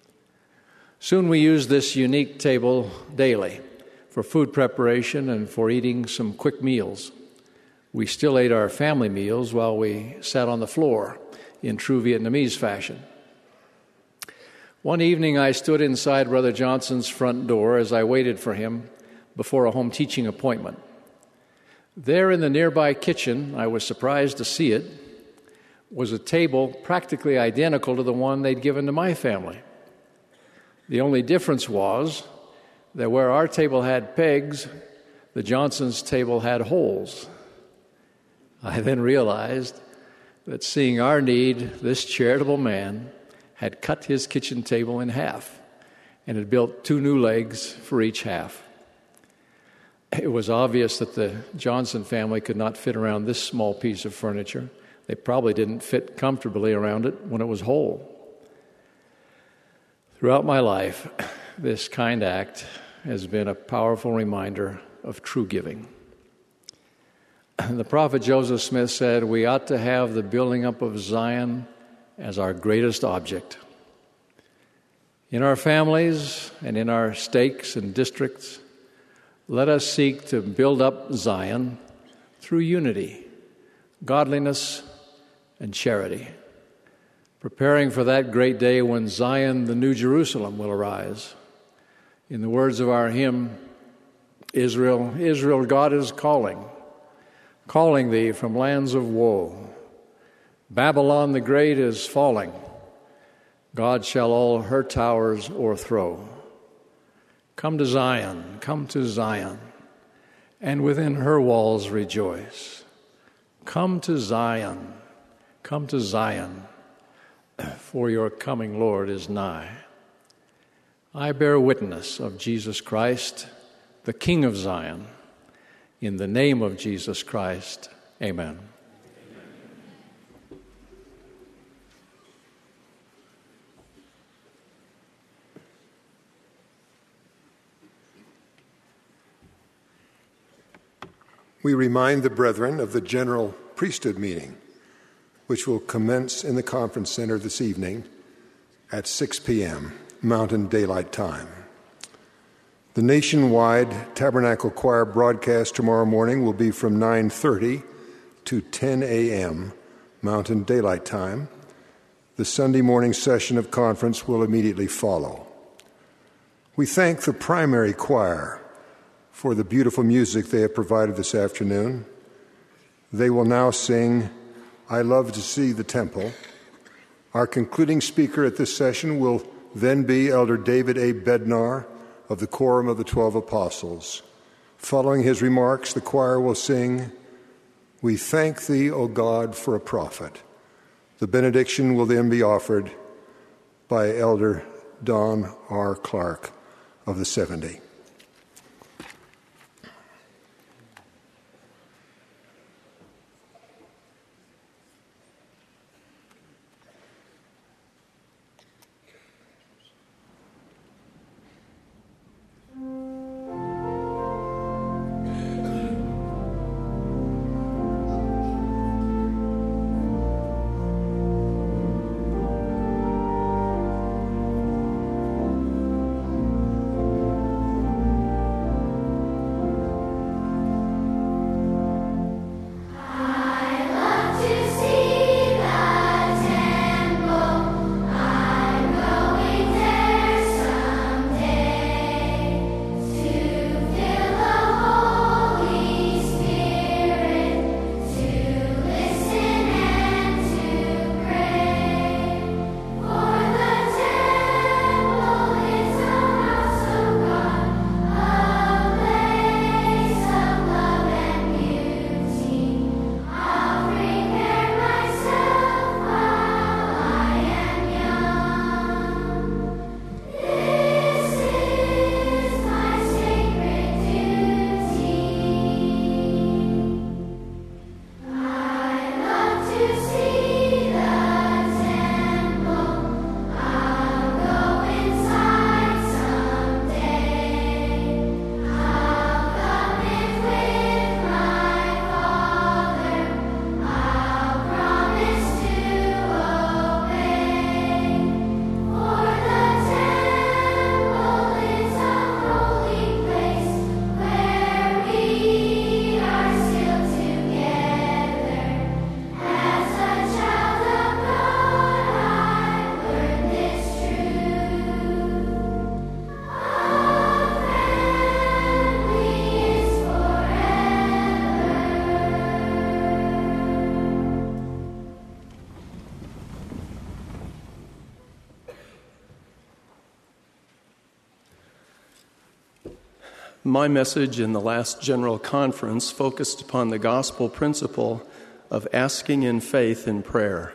Soon we used this unique table daily for food preparation and for eating some quick meals. We still ate our family meals while we sat on the floor in true Vietnamese fashion. One evening I stood inside Brother Johnson's front door as I waited for him before a home teaching appointment. There in the nearby kitchen, I was surprised to see it, was a table practically identical to the one they'd given to my family. The only difference was that where our table had pegs, the Johnsons' table had holes. I then realized that seeing our need, this charitable man had cut his kitchen table in half and had built two new legs for each half. It was obvious that the Johnson family could not fit around this small piece of furniture. They probably didn't fit comfortably around it when it was whole. Throughout my life, this kind act has been a powerful reminder of true giving. The prophet Joseph Smith said, we ought to have the building up of Zion as our greatest object. In our families and in our stakes and districts, let us seek to build up Zion through unity, godliness, and charity, preparing for that great day when Zion, the New Jerusalem, will arise. In the words of our hymn, Israel, Israel, God is calling, calling thee from lands of woe. Babylon the great is falling. God shall all her towers o'erthrow. Come to Zion, come to Zion, and within her walls rejoice. Come to Zion, come to Zion, for your coming Lord is nigh. I bear witness of Jesus Christ, the King of Zion. In the name of Jesus Christ, amen. we remind the brethren of the general priesthood meeting, which will commence in the conference center this evening at six p.m. Mountain Daylight Time. The nationwide Tabernacle Choir broadcast tomorrow morning will be from nine thirty to ten a.m. Mountain Daylight Time. The Sunday morning session of conference will immediately follow. We thank the primary choir for the beautiful music they have provided this afternoon. They will now sing, "I Love to See the Temple." Our concluding speaker at this session will then be Elder David A. Bednar of the Quorum of the Twelve Apostles. Following his remarks, the choir will sing, "We Thank Thee, O God, for a Prophet." The benediction will then be offered by Elder Don R. Clark of the seventy. My message in the last General Conference focused upon the gospel principle of asking in faith in prayer.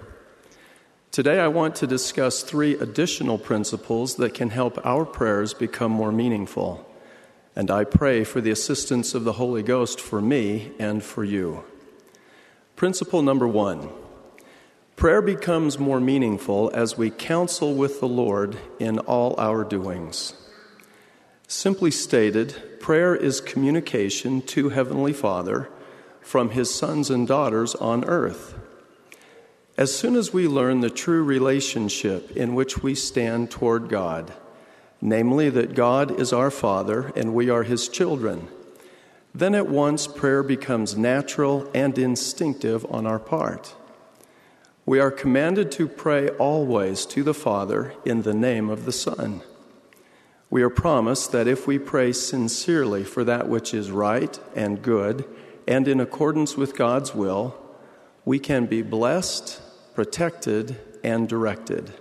Today I want to discuss three additional principles that can help our prayers become more meaningful, and I pray for the assistance of the Holy Ghost for me and for you. Principle number one, prayer becomes more meaningful as we counsel with the Lord in all our doings. Simply stated, prayer is communication to Heavenly Father from His sons and daughters on earth. As soon as we learn the true relationship in which we stand toward God, namely that God is our Father and we are His children, then at once prayer becomes natural and instinctive on our part. We are commanded to pray always to the Father in the name of the Son. We are promised that if we pray sincerely for that which is right and good and in accordance with God's will, we can be blessed, protected, and directed.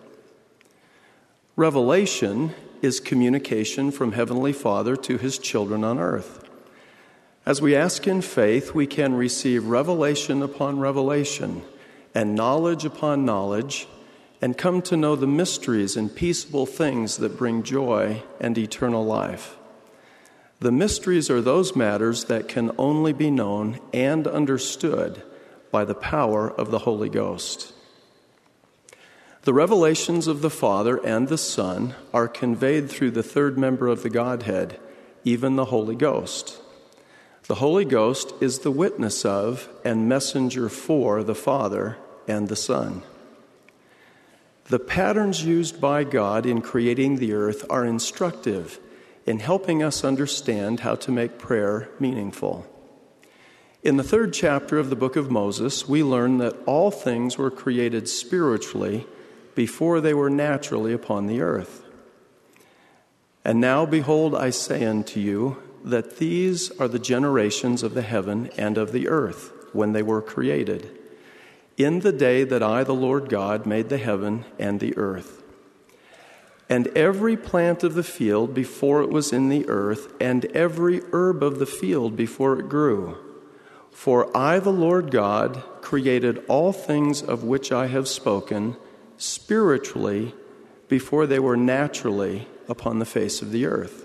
Revelation is communication from Heavenly Father to His children on earth. As we ask in faith, we can receive revelation upon revelation and knowledge upon knowledge, and come to know the mysteries and peaceable things that bring joy and eternal life. The mysteries are those matters that can only be known and understood by the power of the Holy Ghost. The revelations of the Father and the Son are conveyed through the third member of the Godhead, even the Holy Ghost. The Holy Ghost is the witness of and messenger for the Father and the Son. The patterns used by God in creating the earth are instructive in helping us understand how to make prayer meaningful. In the third chapter of the book of Moses, we learn that all things were created spiritually before they were naturally upon the earth. And now, behold, I say unto you that these are the generations of the heaven and of the earth when they were created, in the day that I, the Lord God, made the heaven and the earth. And every plant of the field before it was in the earth, and every herb of the field before it grew. For I, the Lord God, created all things of which I have spoken spiritually before they were naturally upon the face of the earth.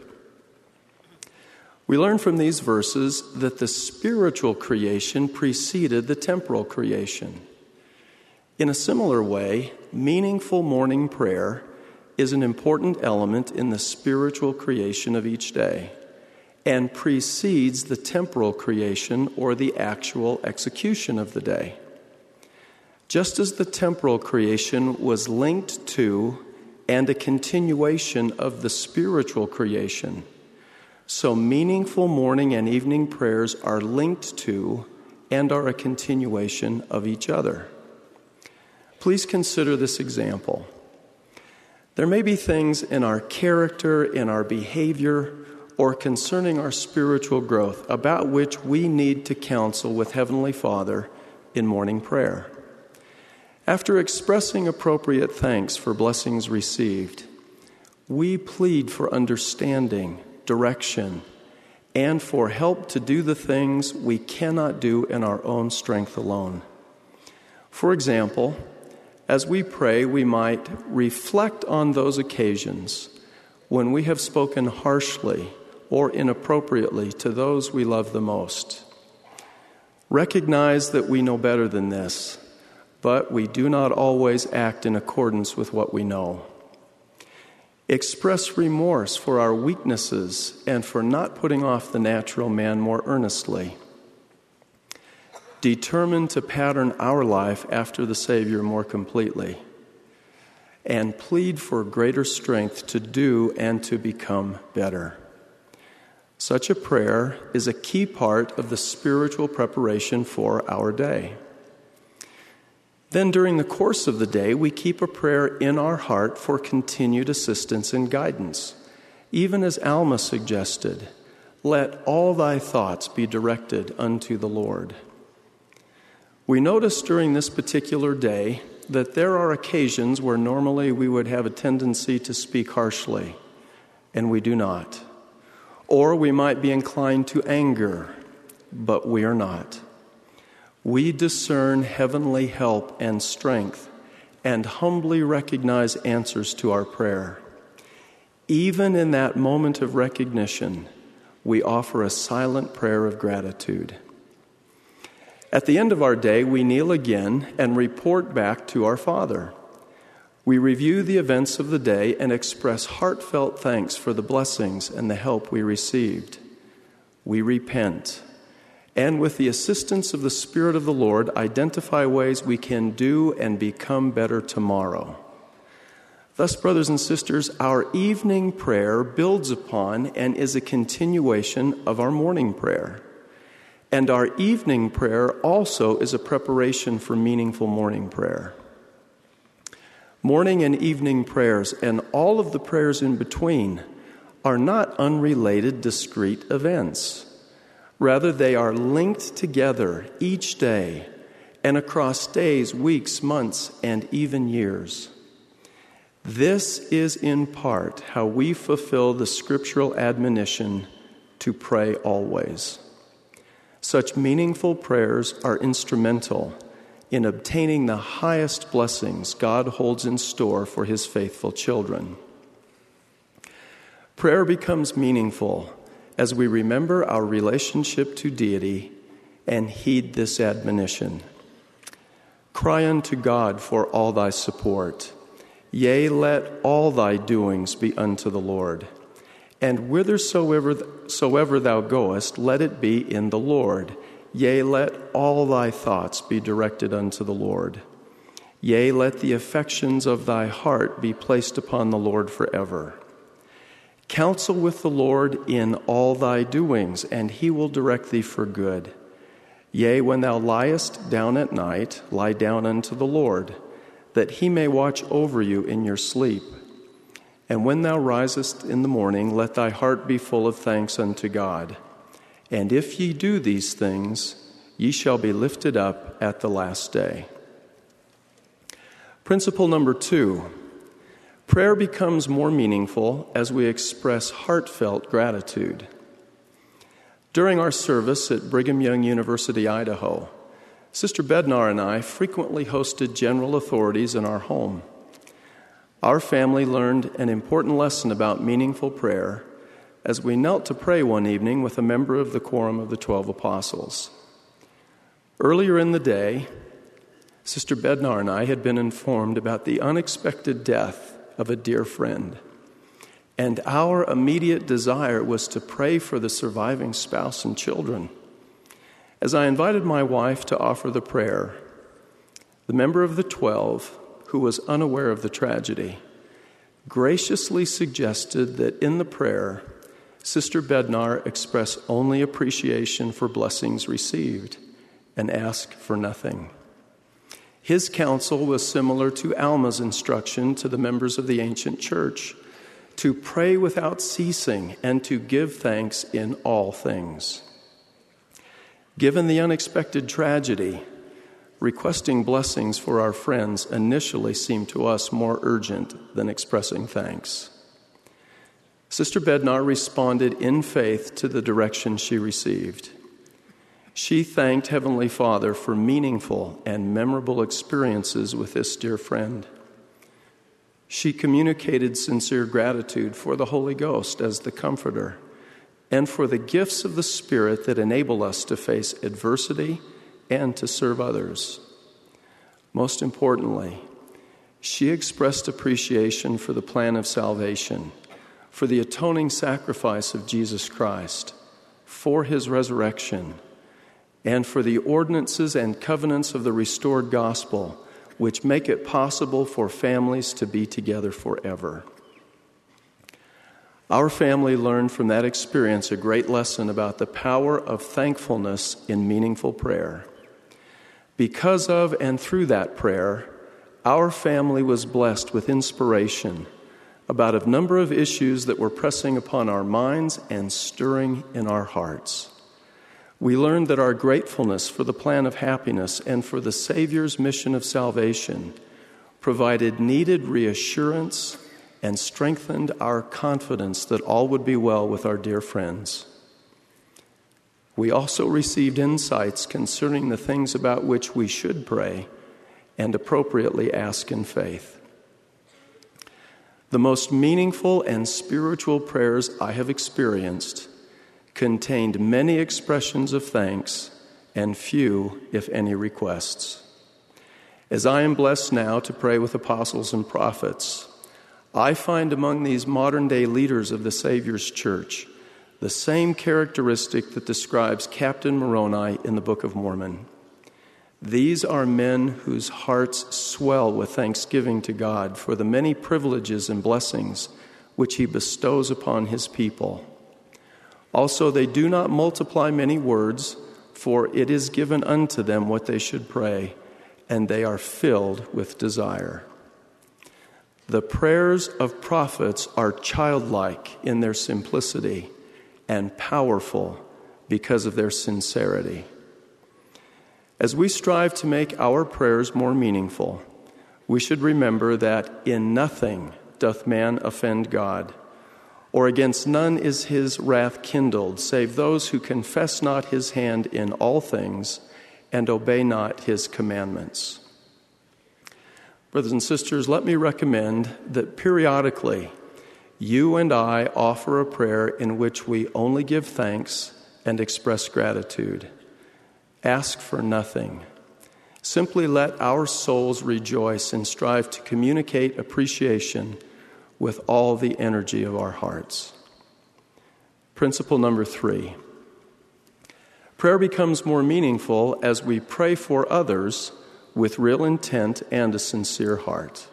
We learn from these verses that the spiritual creation preceded the temporal creation. In a similar way, meaningful morning prayer is an important element in the spiritual creation of each day and precedes the temporal creation or the actual execution of the day. Just as the temporal creation was linked to and a continuation of the spiritual creation, so meaningful morning and evening prayers are linked to and are a continuation of each other. Please consider this example. There may be things in our character, in our behavior, or concerning our spiritual growth about which we need to counsel with Heavenly Father in morning prayer. After expressing appropriate thanks for blessings received, we plead for understanding, direction, and for help to do the things we cannot do in our own strength alone. For example, as we pray, we might reflect on those occasions when we have spoken harshly or inappropriately to those we love the most. Recognize that we know better than this, but we do not always act in accordance with what we know. Express remorse for our weaknesses and for not putting off the natural man more earnestly. Determine to pattern our life after the Savior more completely, and plead for greater strength to do and to become better. Such a prayer is a key part of the spiritual preparation for our day. Then during the course of the day, we keep a prayer in our heart for continued assistance and guidance. Even as Alma suggested, let all thy thoughts be directed unto the Lord. We notice during this particular day that there are occasions where normally we would have a tendency to speak harshly, and we do not. Or we might be inclined to anger, but we are not. We discern heavenly help and strength and humbly recognize answers to our prayer. Even in that moment of recognition, we offer a silent prayer of gratitude. At the end of our day, we kneel again and report back to our Father. We review the events of the day and express heartfelt thanks for the blessings and the help we received. We repent, and with the assistance of the Spirit of the Lord, identify ways we can do and become better tomorrow. Thus, brothers and sisters, our evening prayer builds upon and is a continuation of our morning prayer. And our evening prayer also is a preparation for meaningful morning prayer. Morning and evening prayers and all of the prayers in between are not unrelated, discrete events. Rather, they are linked together each day and across days, weeks, months, and even years. This is in part how we fulfill the scriptural admonition to pray always. Such meaningful prayers are instrumental in obtaining the highest blessings God holds in store for His faithful children. Prayer becomes meaningful as we remember our relationship to deity and heed this admonition. Cry unto God for all thy support. Yea, let all thy doings be unto the Lord. And whithersoever soever thou goest, let it be in the Lord. Yea, let all thy thoughts be directed unto the Lord. Yea, let the affections of thy heart be placed upon the Lord forever. Counsel with the Lord in all thy doings, and he will direct thee for good. Yea, when thou liest down at night, lie down unto the Lord, that he may watch over you in your sleep. And when thou risest in the morning, let thy heart be full of thanks unto God. And if ye do these things, ye shall be lifted up at the last day. Principle number two, prayer becomes more meaningful as we express heartfelt gratitude. During our service at Brigham Young University, Idaho, Sister Bednar and I frequently hosted general authorities in our home. Our family learned an important lesson about meaningful prayer as we knelt to pray one evening with a member of the Quorum of the Twelve Apostles. Earlier in the day, Sister Bednar and I had been informed about the unexpected death of a dear friend, and our immediate desire was to pray for the surviving spouse and children. As I invited my wife to offer the prayer, the member of the Twelve, who was unaware of the tragedy, graciously suggested that in the prayer, Sister Bednar express only appreciation for blessings received and ask for nothing. His counsel was similar to Alma's instruction to the members of the ancient church, to pray without ceasing and to give thanks in all things. Given the unexpected tragedy, requesting blessings for our friends initially seemed to us more urgent than expressing thanks. Sister Bednar responded in faith to the direction she received. She thanked Heavenly Father for meaningful and memorable experiences with this dear friend. She communicated sincere gratitude for the Holy Ghost as the Comforter and for the gifts of the Spirit that enable us to face adversity and to serve others. Most importantly, she expressed appreciation for the plan of salvation, for the atoning sacrifice of Jesus Christ, for his resurrection, and for the ordinances and covenants of the restored gospel, which make it possible for families to be together forever. Our family learned from that experience a great lesson about the power of thankfulness in meaningful prayer. Because of and through that prayer, our family was blessed with inspiration about a number of issues that were pressing upon our minds and stirring in our hearts. We learned that our gratefulness for the plan of happiness and for the Savior's mission of salvation provided needed reassurance and strengthened our confidence that all would be well with our dear friends. We also received insights concerning the things about which we should pray and appropriately ask in faith. The most meaningful and spiritual prayers I have experienced contained many expressions of thanks and few, if any, requests. As I am blessed now to pray with apostles and prophets, I find among these modern-day leaders of the Savior's Church the same characteristic that describes Captain Moroni in the Book of Mormon. These are men whose hearts swell with thanksgiving to God for the many privileges and blessings which he bestows upon his people. Also, they do not multiply many words, for it is given unto them what they should pray, and they are filled with desire. The prayers of prophets are childlike in their simplicity and powerful because of their sincerity. As we strive to make our prayers more meaningful, we should remember that in nothing doth man offend God, or against none is his wrath kindled, save those who confess not his hand in all things and obey not his commandments. Brothers and sisters, let me recommend that periodically you and I offer a prayer in which we only give thanks and express gratitude. Ask for nothing. Simply let our souls rejoice and strive to communicate appreciation with all the energy of our hearts. Principle number three. Prayer becomes more meaningful as we pray for others with real intent and a sincere heart.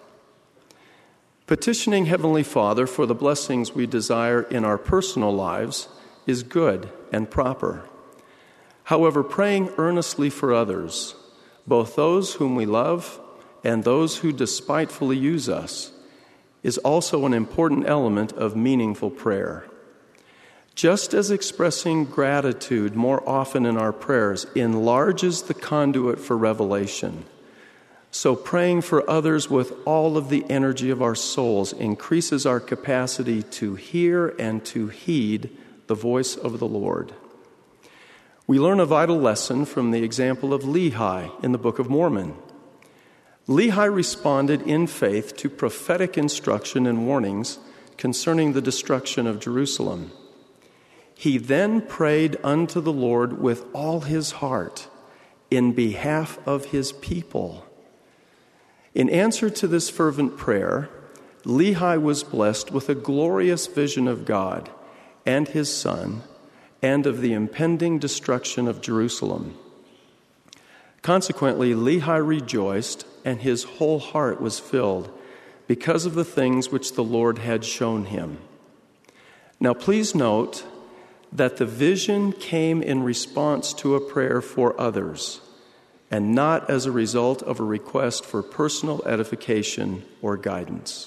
Petitioning Heavenly Father for the blessings we desire in our personal lives is good and proper. However, praying earnestly for others, both those whom we love and those who despitefully use us, is also an important element of meaningful prayer. Just as expressing gratitude more often in our prayers enlarges the conduit for revelation, so praying for others with all of the energy of our souls increases our capacity to hear and to heed the voice of the Lord. We learn a vital lesson from the example of Lehi in the Book of Mormon. Lehi responded in faith to prophetic instruction and warnings concerning the destruction of Jerusalem. He then prayed unto the Lord with all his heart in behalf of his people. In answer to this fervent prayer, Lehi was blessed with a glorious vision of God and his Son and of the impending destruction of Jerusalem. Consequently, Lehi rejoiced, and his whole heart was filled because of the things which the Lord had shown him. Now, please note that the vision came in response to a prayer for others, and not as a result of a request for personal edification or guidance.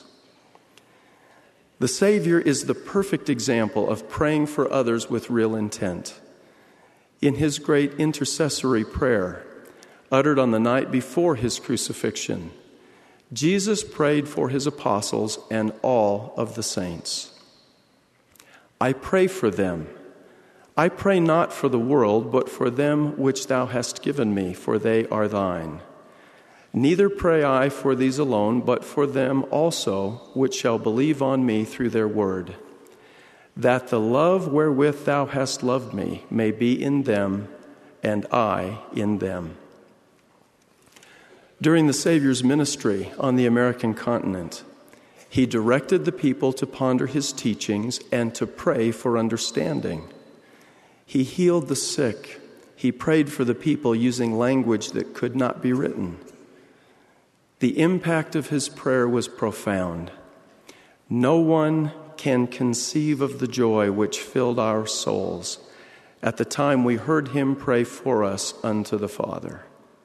The Savior is the perfect example of praying for others with real intent. In his great intercessory prayer, uttered on the night before his crucifixion, Jesus prayed for his apostles and all of the saints. I pray for them. I pray not for the world, but for them which thou hast given me, for they are thine. Neither pray I for these alone, but for them also which shall believe on me through their word, that the love wherewith thou hast loved me may be in them, and I in them. During the Savior's ministry on the American continent, he directed the people to ponder his teachings and to pray for understanding. He healed the sick. He prayed for the people using language that could not be written. The impact of his prayer was profound. No one can conceive of the joy which filled our souls at the time we heard him pray for us unto the Father.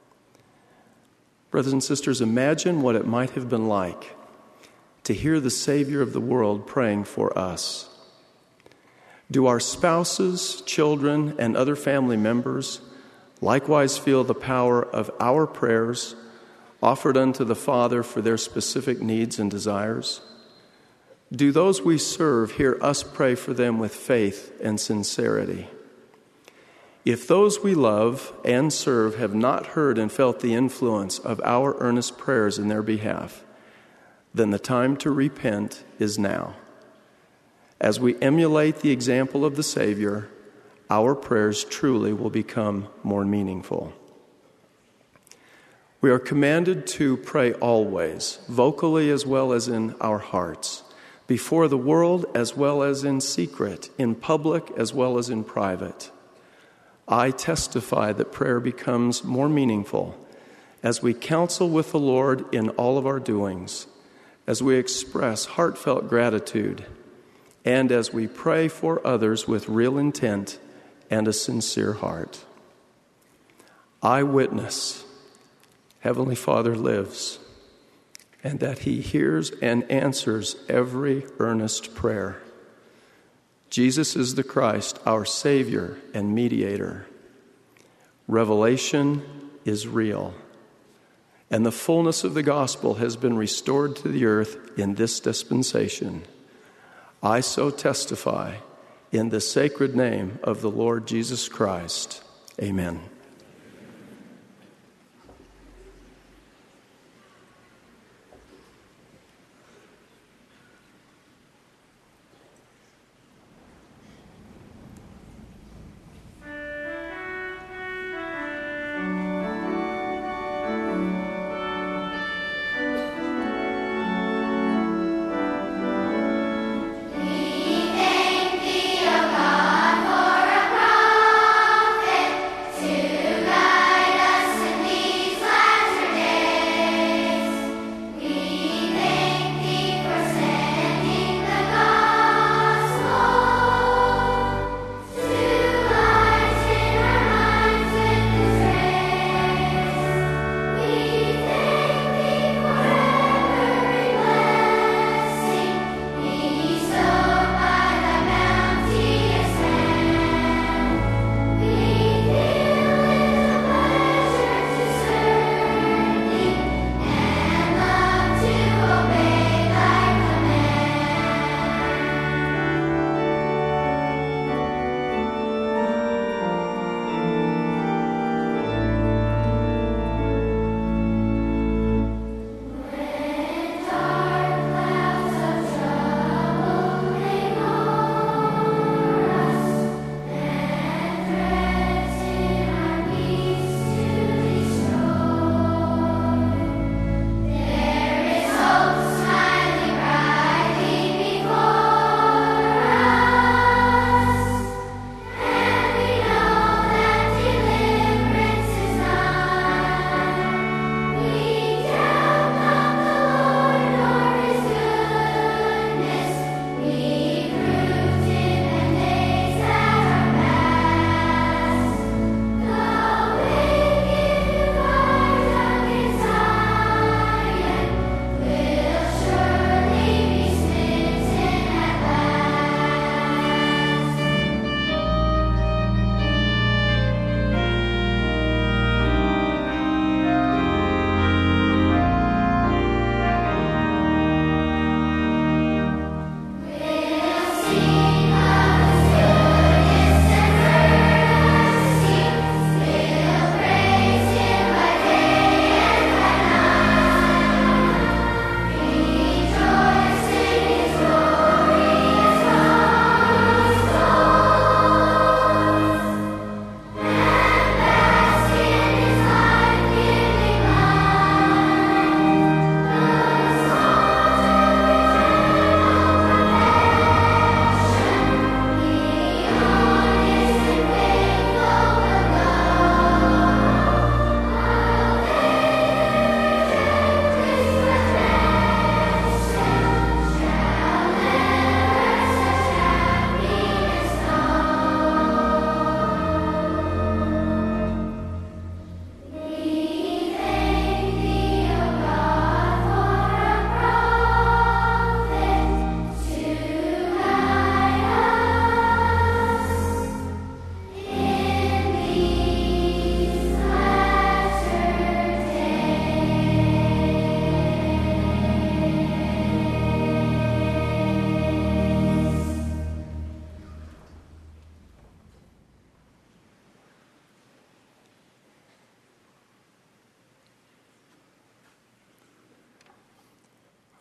Brothers and sisters, imagine what it might have been like to hear the Savior of the world praying for us. Do our spouses, children, and other family members likewise feel the power of our prayers offered unto the Father for their specific needs and desires? Do those we serve hear us pray for them with faith and sincerity? If those we love and serve have not heard and felt the influence of our earnest prayers in their behalf, then the time to repent is now. As we emulate the example of the Savior, our prayers truly will become more meaningful. We are commanded to pray always, vocally as well as in our hearts, before the world as well as in secret, in public as well as in private. I testify that prayer becomes more meaningful as we counsel with the Lord in all of our doings, as we express heartfelt gratitude, and as we pray for others with real intent and a sincere heart. I witness Heavenly Father lives, and that he hears and answers every earnest prayer. Jesus is the Christ, our Savior and mediator. Revelation is real, and the fullness of the gospel has been restored to the earth in this dispensation. I so testify in the sacred name of the Lord Jesus Christ. Amen. We thank thee, O God.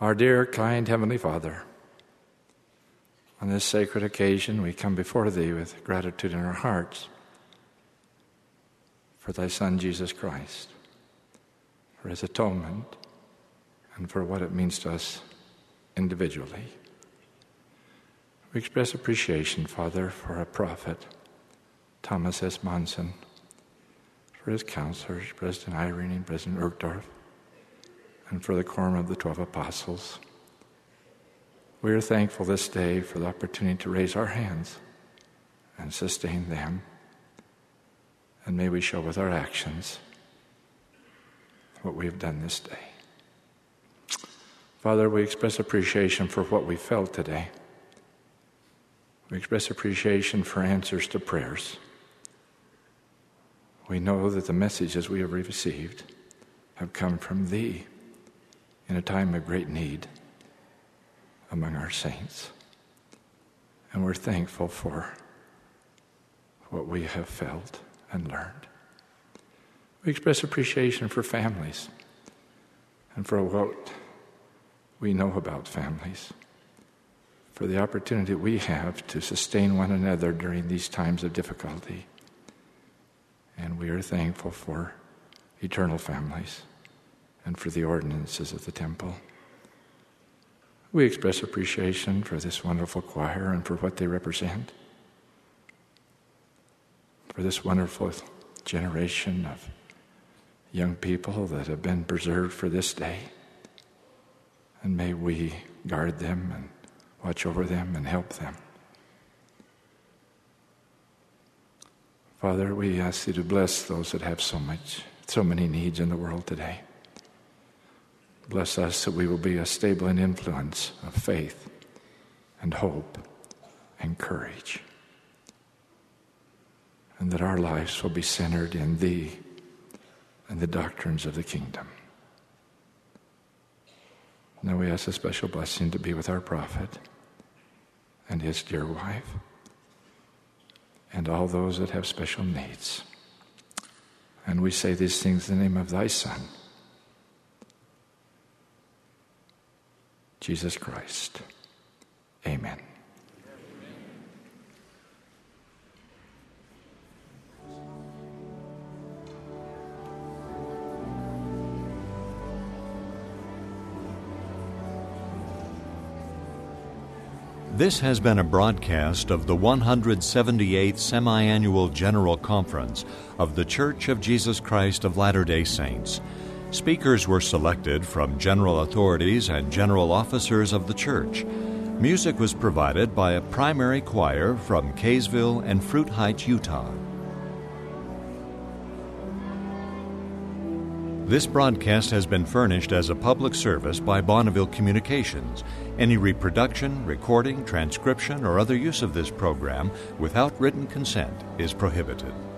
Our dear, kind Heavenly Father, on this sacred occasion we come before Thee with gratitude in our hearts for Thy Son, Jesus Christ, for His atonement, and for what it means to us individually. We express appreciation, Father, for our prophet, Thomas S. Monson, for his counselors, President Irene and President Uchtdorf, and for the quorum of the Twelve Apostles. We are thankful this day for the opportunity to raise our hands and sustain them. And may we show with our actions what we have done this day. Father, we express appreciation for what we felt today. We express appreciation for answers to prayers. We know that the messages we have received have come from Thee in a time of great need among our saints. And we're thankful for what we have felt and learned. We express appreciation for families and for what we know about families, for the opportunity we have to sustain one another during these times of difficulty. And we are thankful for eternal families and for the ordinances of the temple. We express appreciation for this wonderful choir and for what they represent, for this wonderful generation of young people that have been preserved for this day. And may we guard them and watch over them and help them. Father, we ask Thee to bless those that have so much, so many needs in the world today. Bless us that we will be a stable and influence of faith and hope and courage. And that our lives will be centered in Thee and the doctrines of the kingdom. Now we ask a special blessing to be with our prophet and his dear wife and all those that have special needs. And we say these things in the name of Thy Son, Jesus Christ. Amen. This has been a broadcast of the one hundred seventy-eighth Semi-Annual General Conference of The Church of Jesus Christ of Latter-day Saints. Speakers were selected from general authorities and general officers of the church. Music was provided by a primary choir from Kaysville and Fruit Heights, Utah. This broadcast has been furnished as a public service by Bonneville Communications. Any reproduction, recording, transcription, or other use of this program without written consent is prohibited.